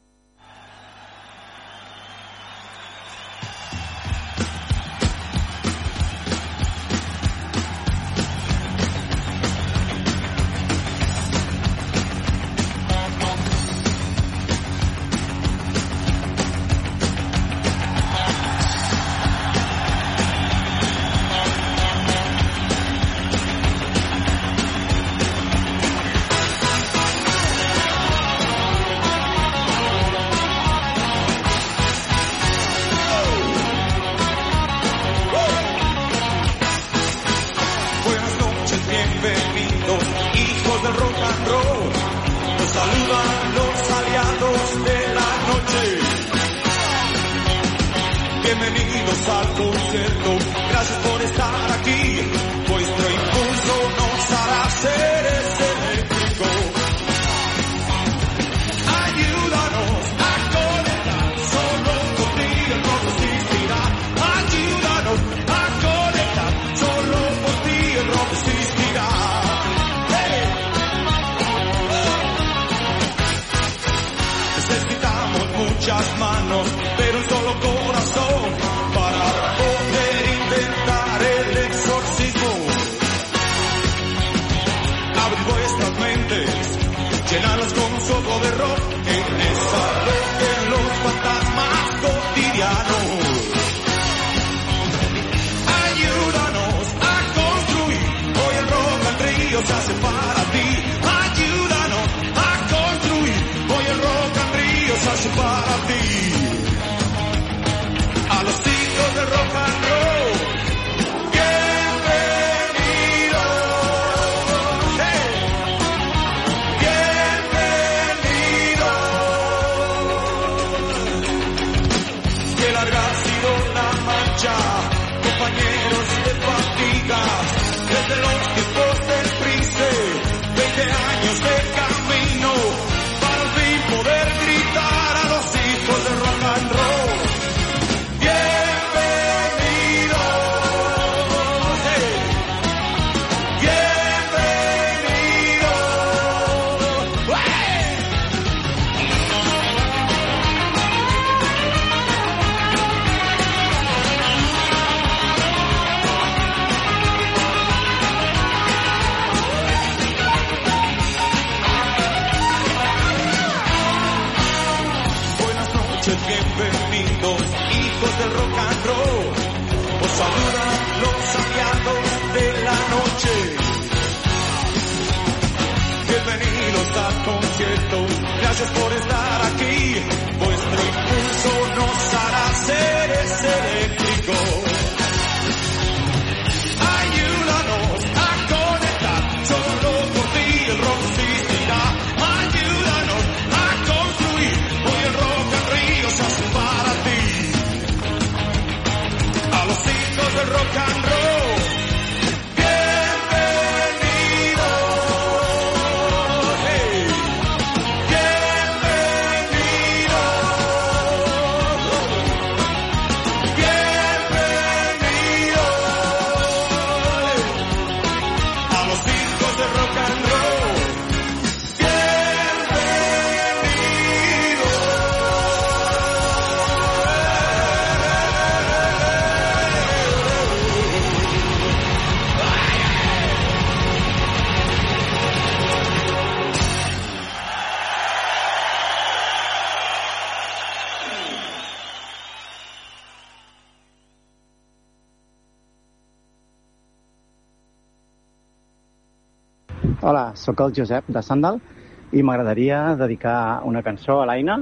Hola, sóc el Josep de Sandal i m'agradaria dedicar una cançó a l'Aina,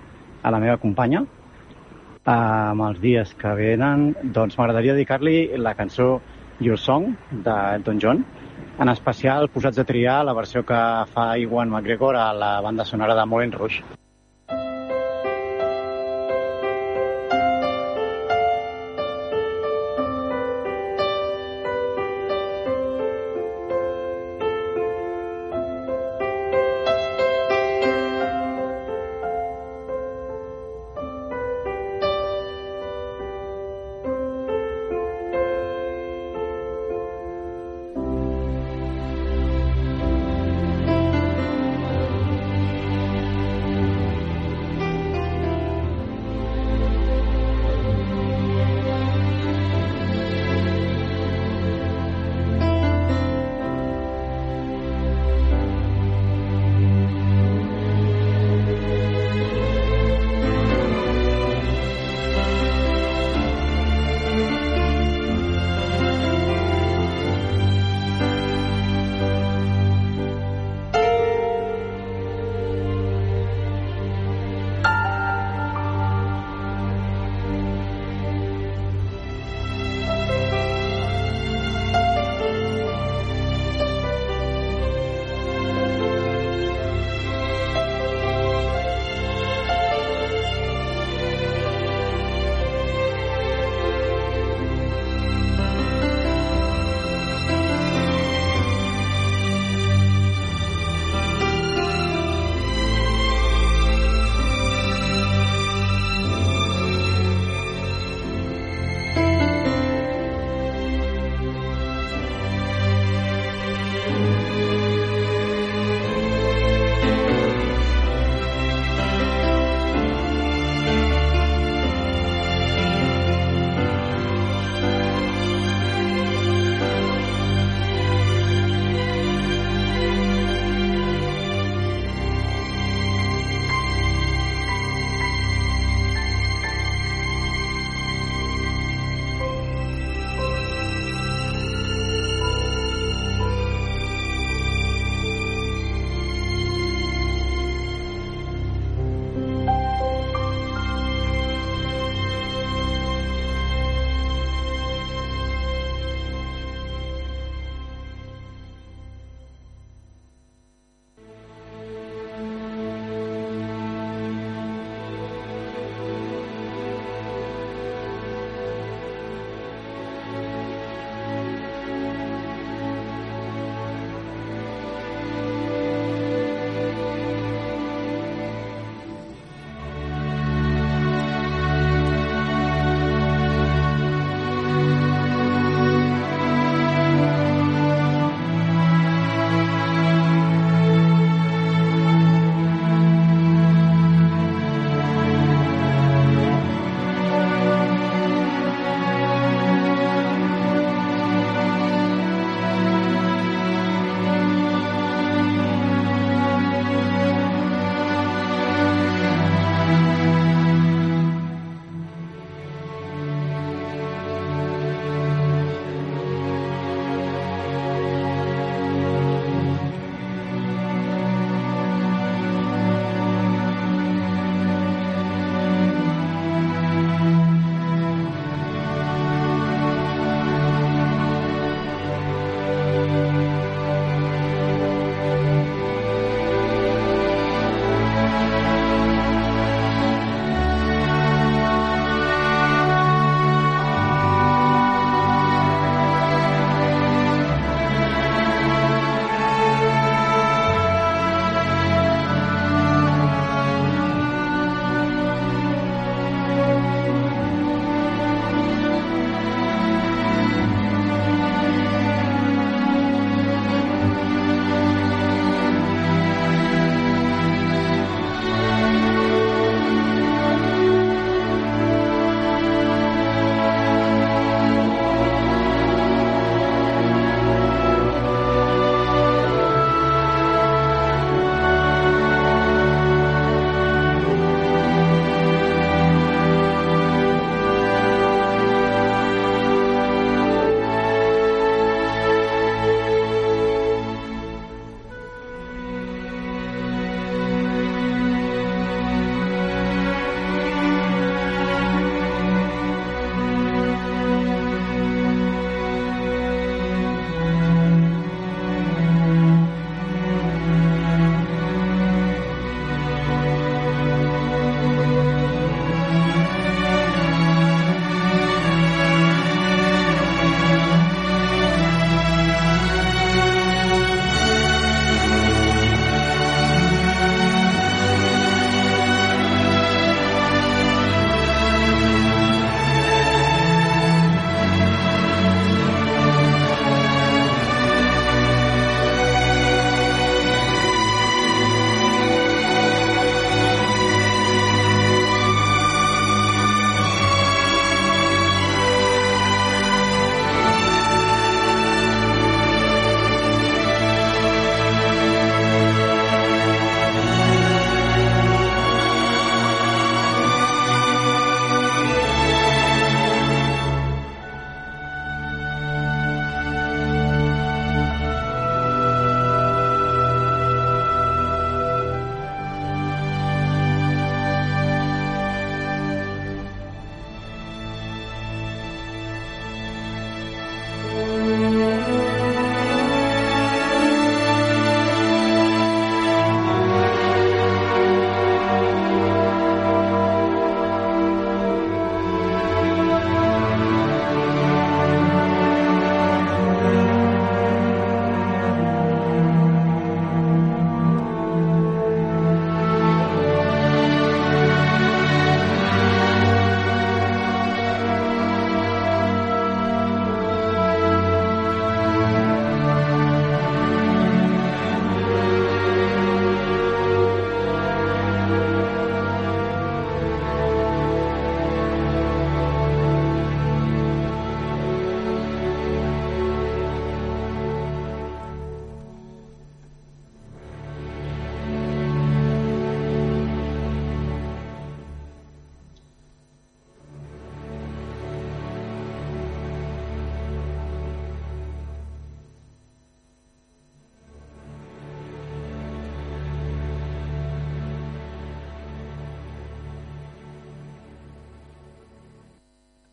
a la meva companya. Amb els dies que venen, doncs m'agradaria dedicar-li la cançó Your Song de Elton John, en especial posats a triar la versió que fa Ewan McGregor a la banda sonora de Moulin Rouge.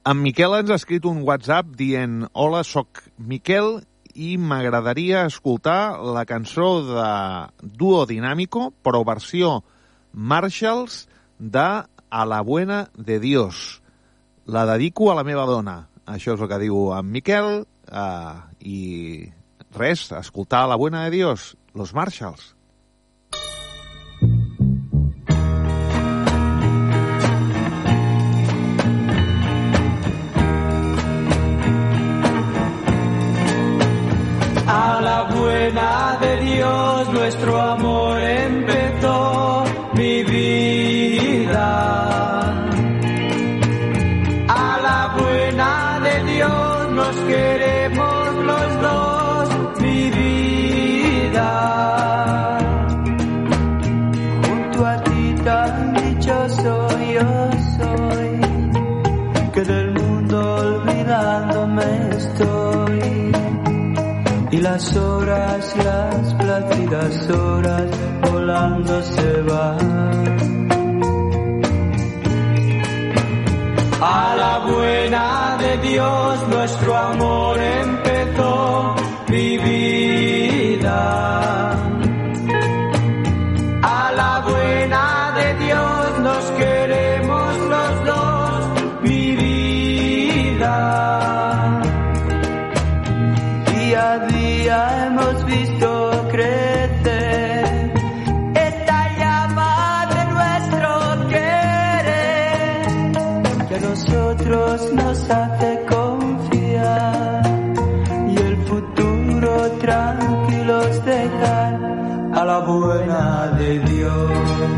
En Miquel ens ha escrit un WhatsApp dient: hola, soc Miquel i m'agradaria escoltar la cançó de Dúo Dinámico, però versió Marshalls de A la Buena de Dios. La dedico a la meva dona. Això és el que diu en Miquel. I res, escoltar A la Buena de Dios, los Marshalls. A la buena de Dios nuestro amor empezó, mi vida. A la buena de Dios nos queremos los dos, mi vida. Junto a ti tan dichoso yo soy, que del mundo olvidándome estoy. Y las horas, las plácidas horas volando se van. A la buena de Dios nuestro amor empezó, mi vida. A la buena de Dios nos queremos los dos, mi vida. Día a día hemos visto crecer esta llama de nuestro querer, que a nosotros nos hace confiar y el futuro tranquilos dejar a la buena de Dios.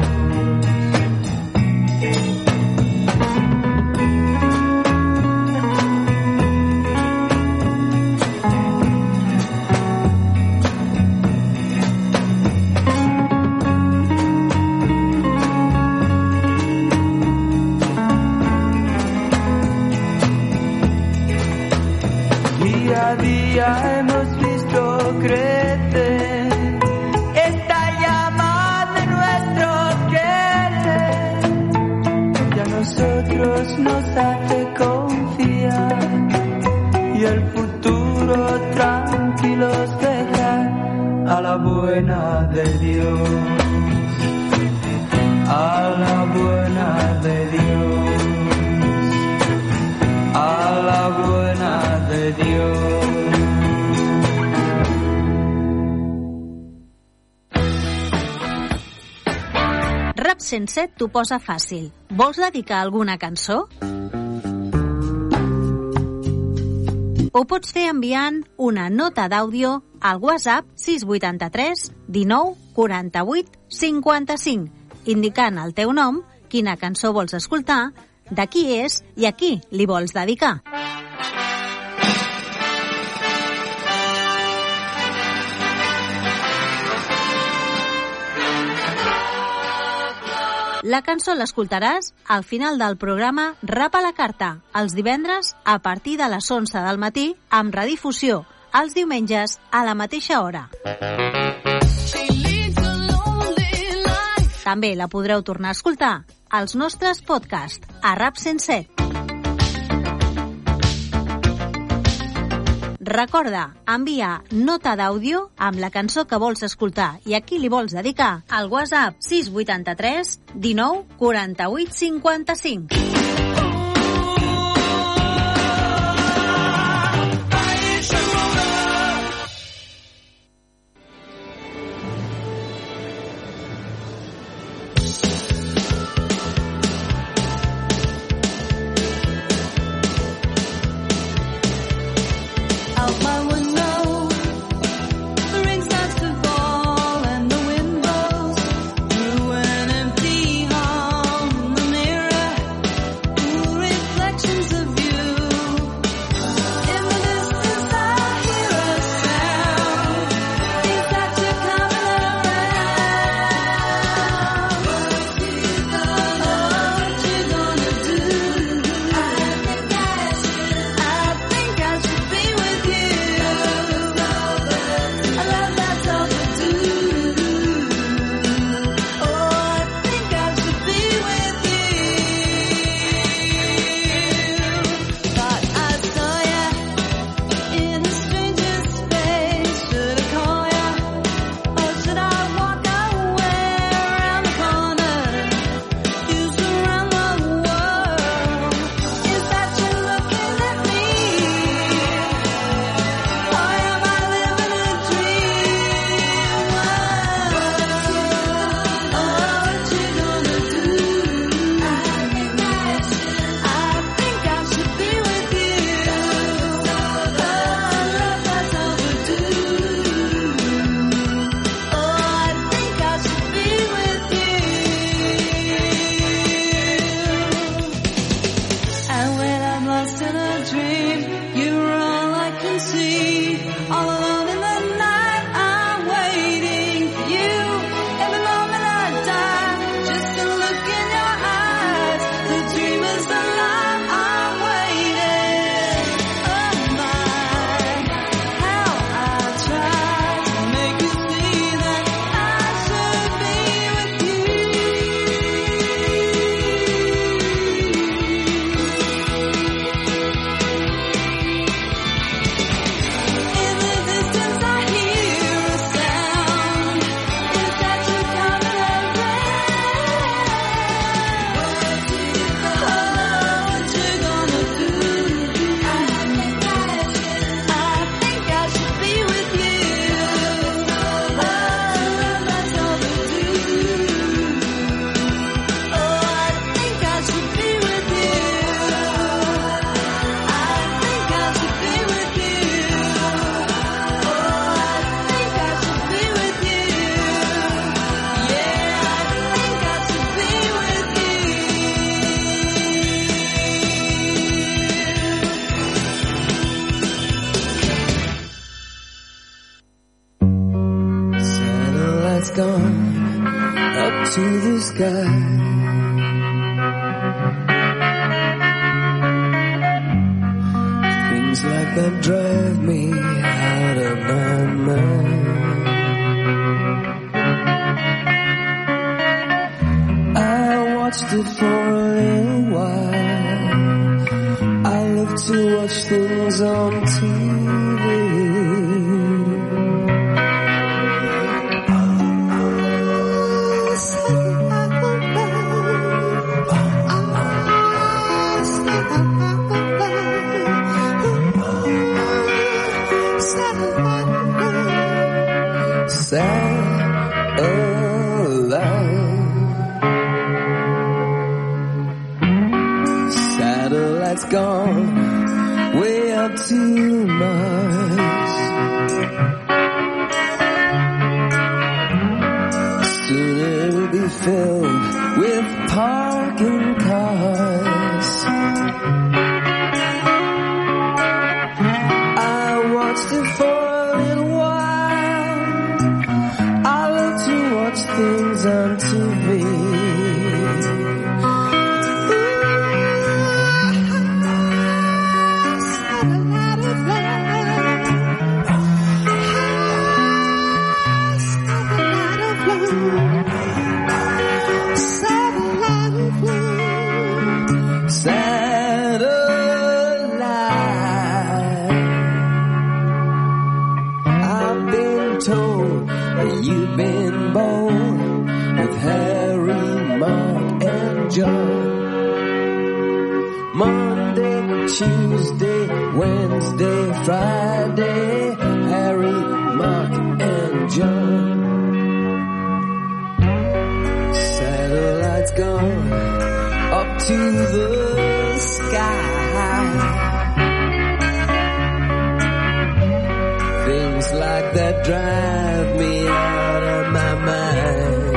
Día a día hemos visto crecer esta llama de nuestro querer, que a nosotros nos hace confiar y el futuro tranquilos dejar a la buena de Dios, a la buena de Dios, a la buena de Dios. Rap 107 t'ho posa fàcil. Vols dedicar alguna cançó? Ho pots fer enviant una nota d'àudio al WhatsApp 683 19 48 55, indicant el teu nom, quina cançó vols escoltar, de qui és i a qui li vols dedicar. La cançó l'escoltaràs al final del programa Rap a la Carta, els divendres a partir de les 11 del matí, amb redifusió els diumenges a la mateixa hora. També la podreu tornar a escoltar als nostres podcasts a Rap 107. Recorda, envia nota d'àudio amb la cançó que vols escoltar i a qui li vols dedicar al WhatsApp 683 19 48 55. Ooh, to the sky. Things like that drive me out of my mind. I watched it for a little while. I love to watch things on TV. Satellite's gone way up to Mars. Soon it will be filled with parking cars. I watched it for a little while. I love to watch things on TV. You've been born with Harry, Mark, and John. Monday, Tuesday, Wednesday, Friday, Harry, Mark, and John. Satellite's gone up to the sky. Things like that drive me out of my mind.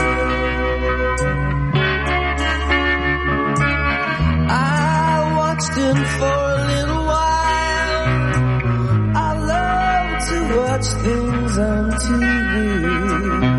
I watched him for a little while. I love to watch things on TV.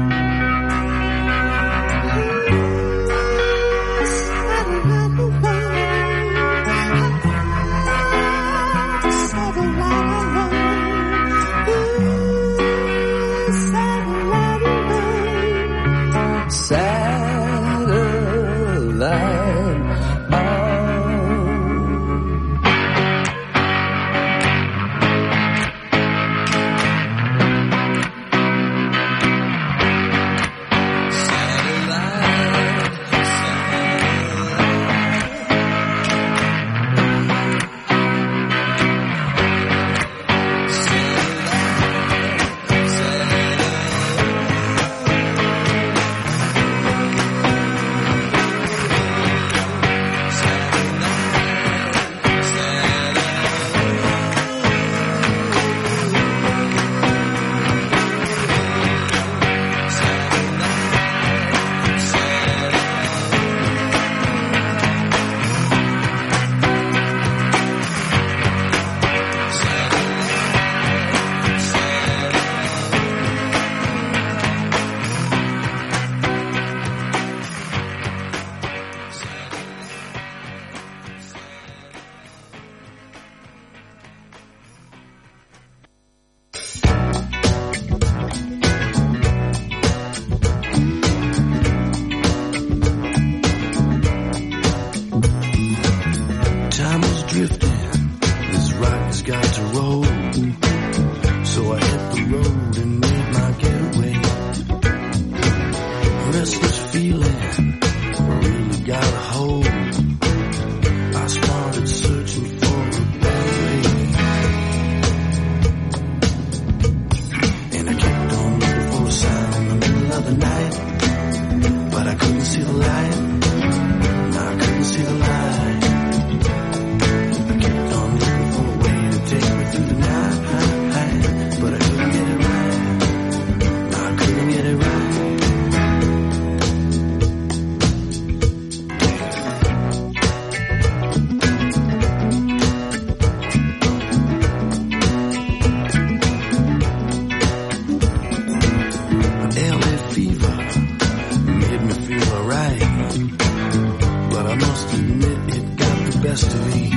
feel alright, but I must admit it got the best of me.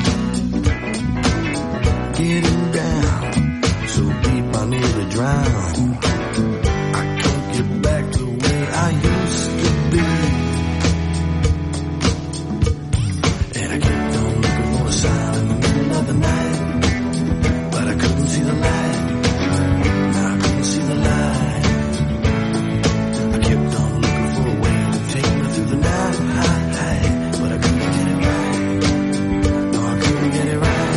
Getting down so deep I nearly drown. I can't get back the way I used to be. And I kept on looking for a sign in the middle of the night, but I couldn't see the light. No, I couldn't see the light. I kept on looking for a way to take me through the night, but I couldn't get it right. No, I couldn't get it right.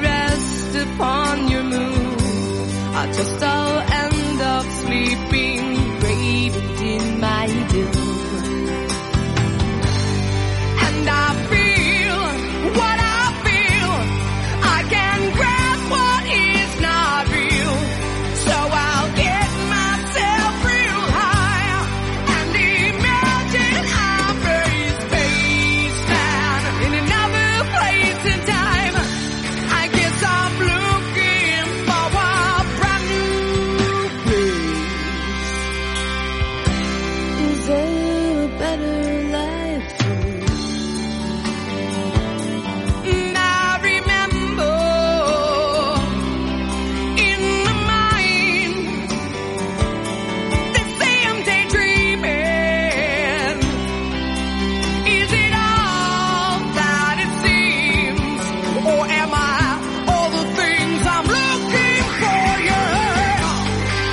Just I'll end up sleeping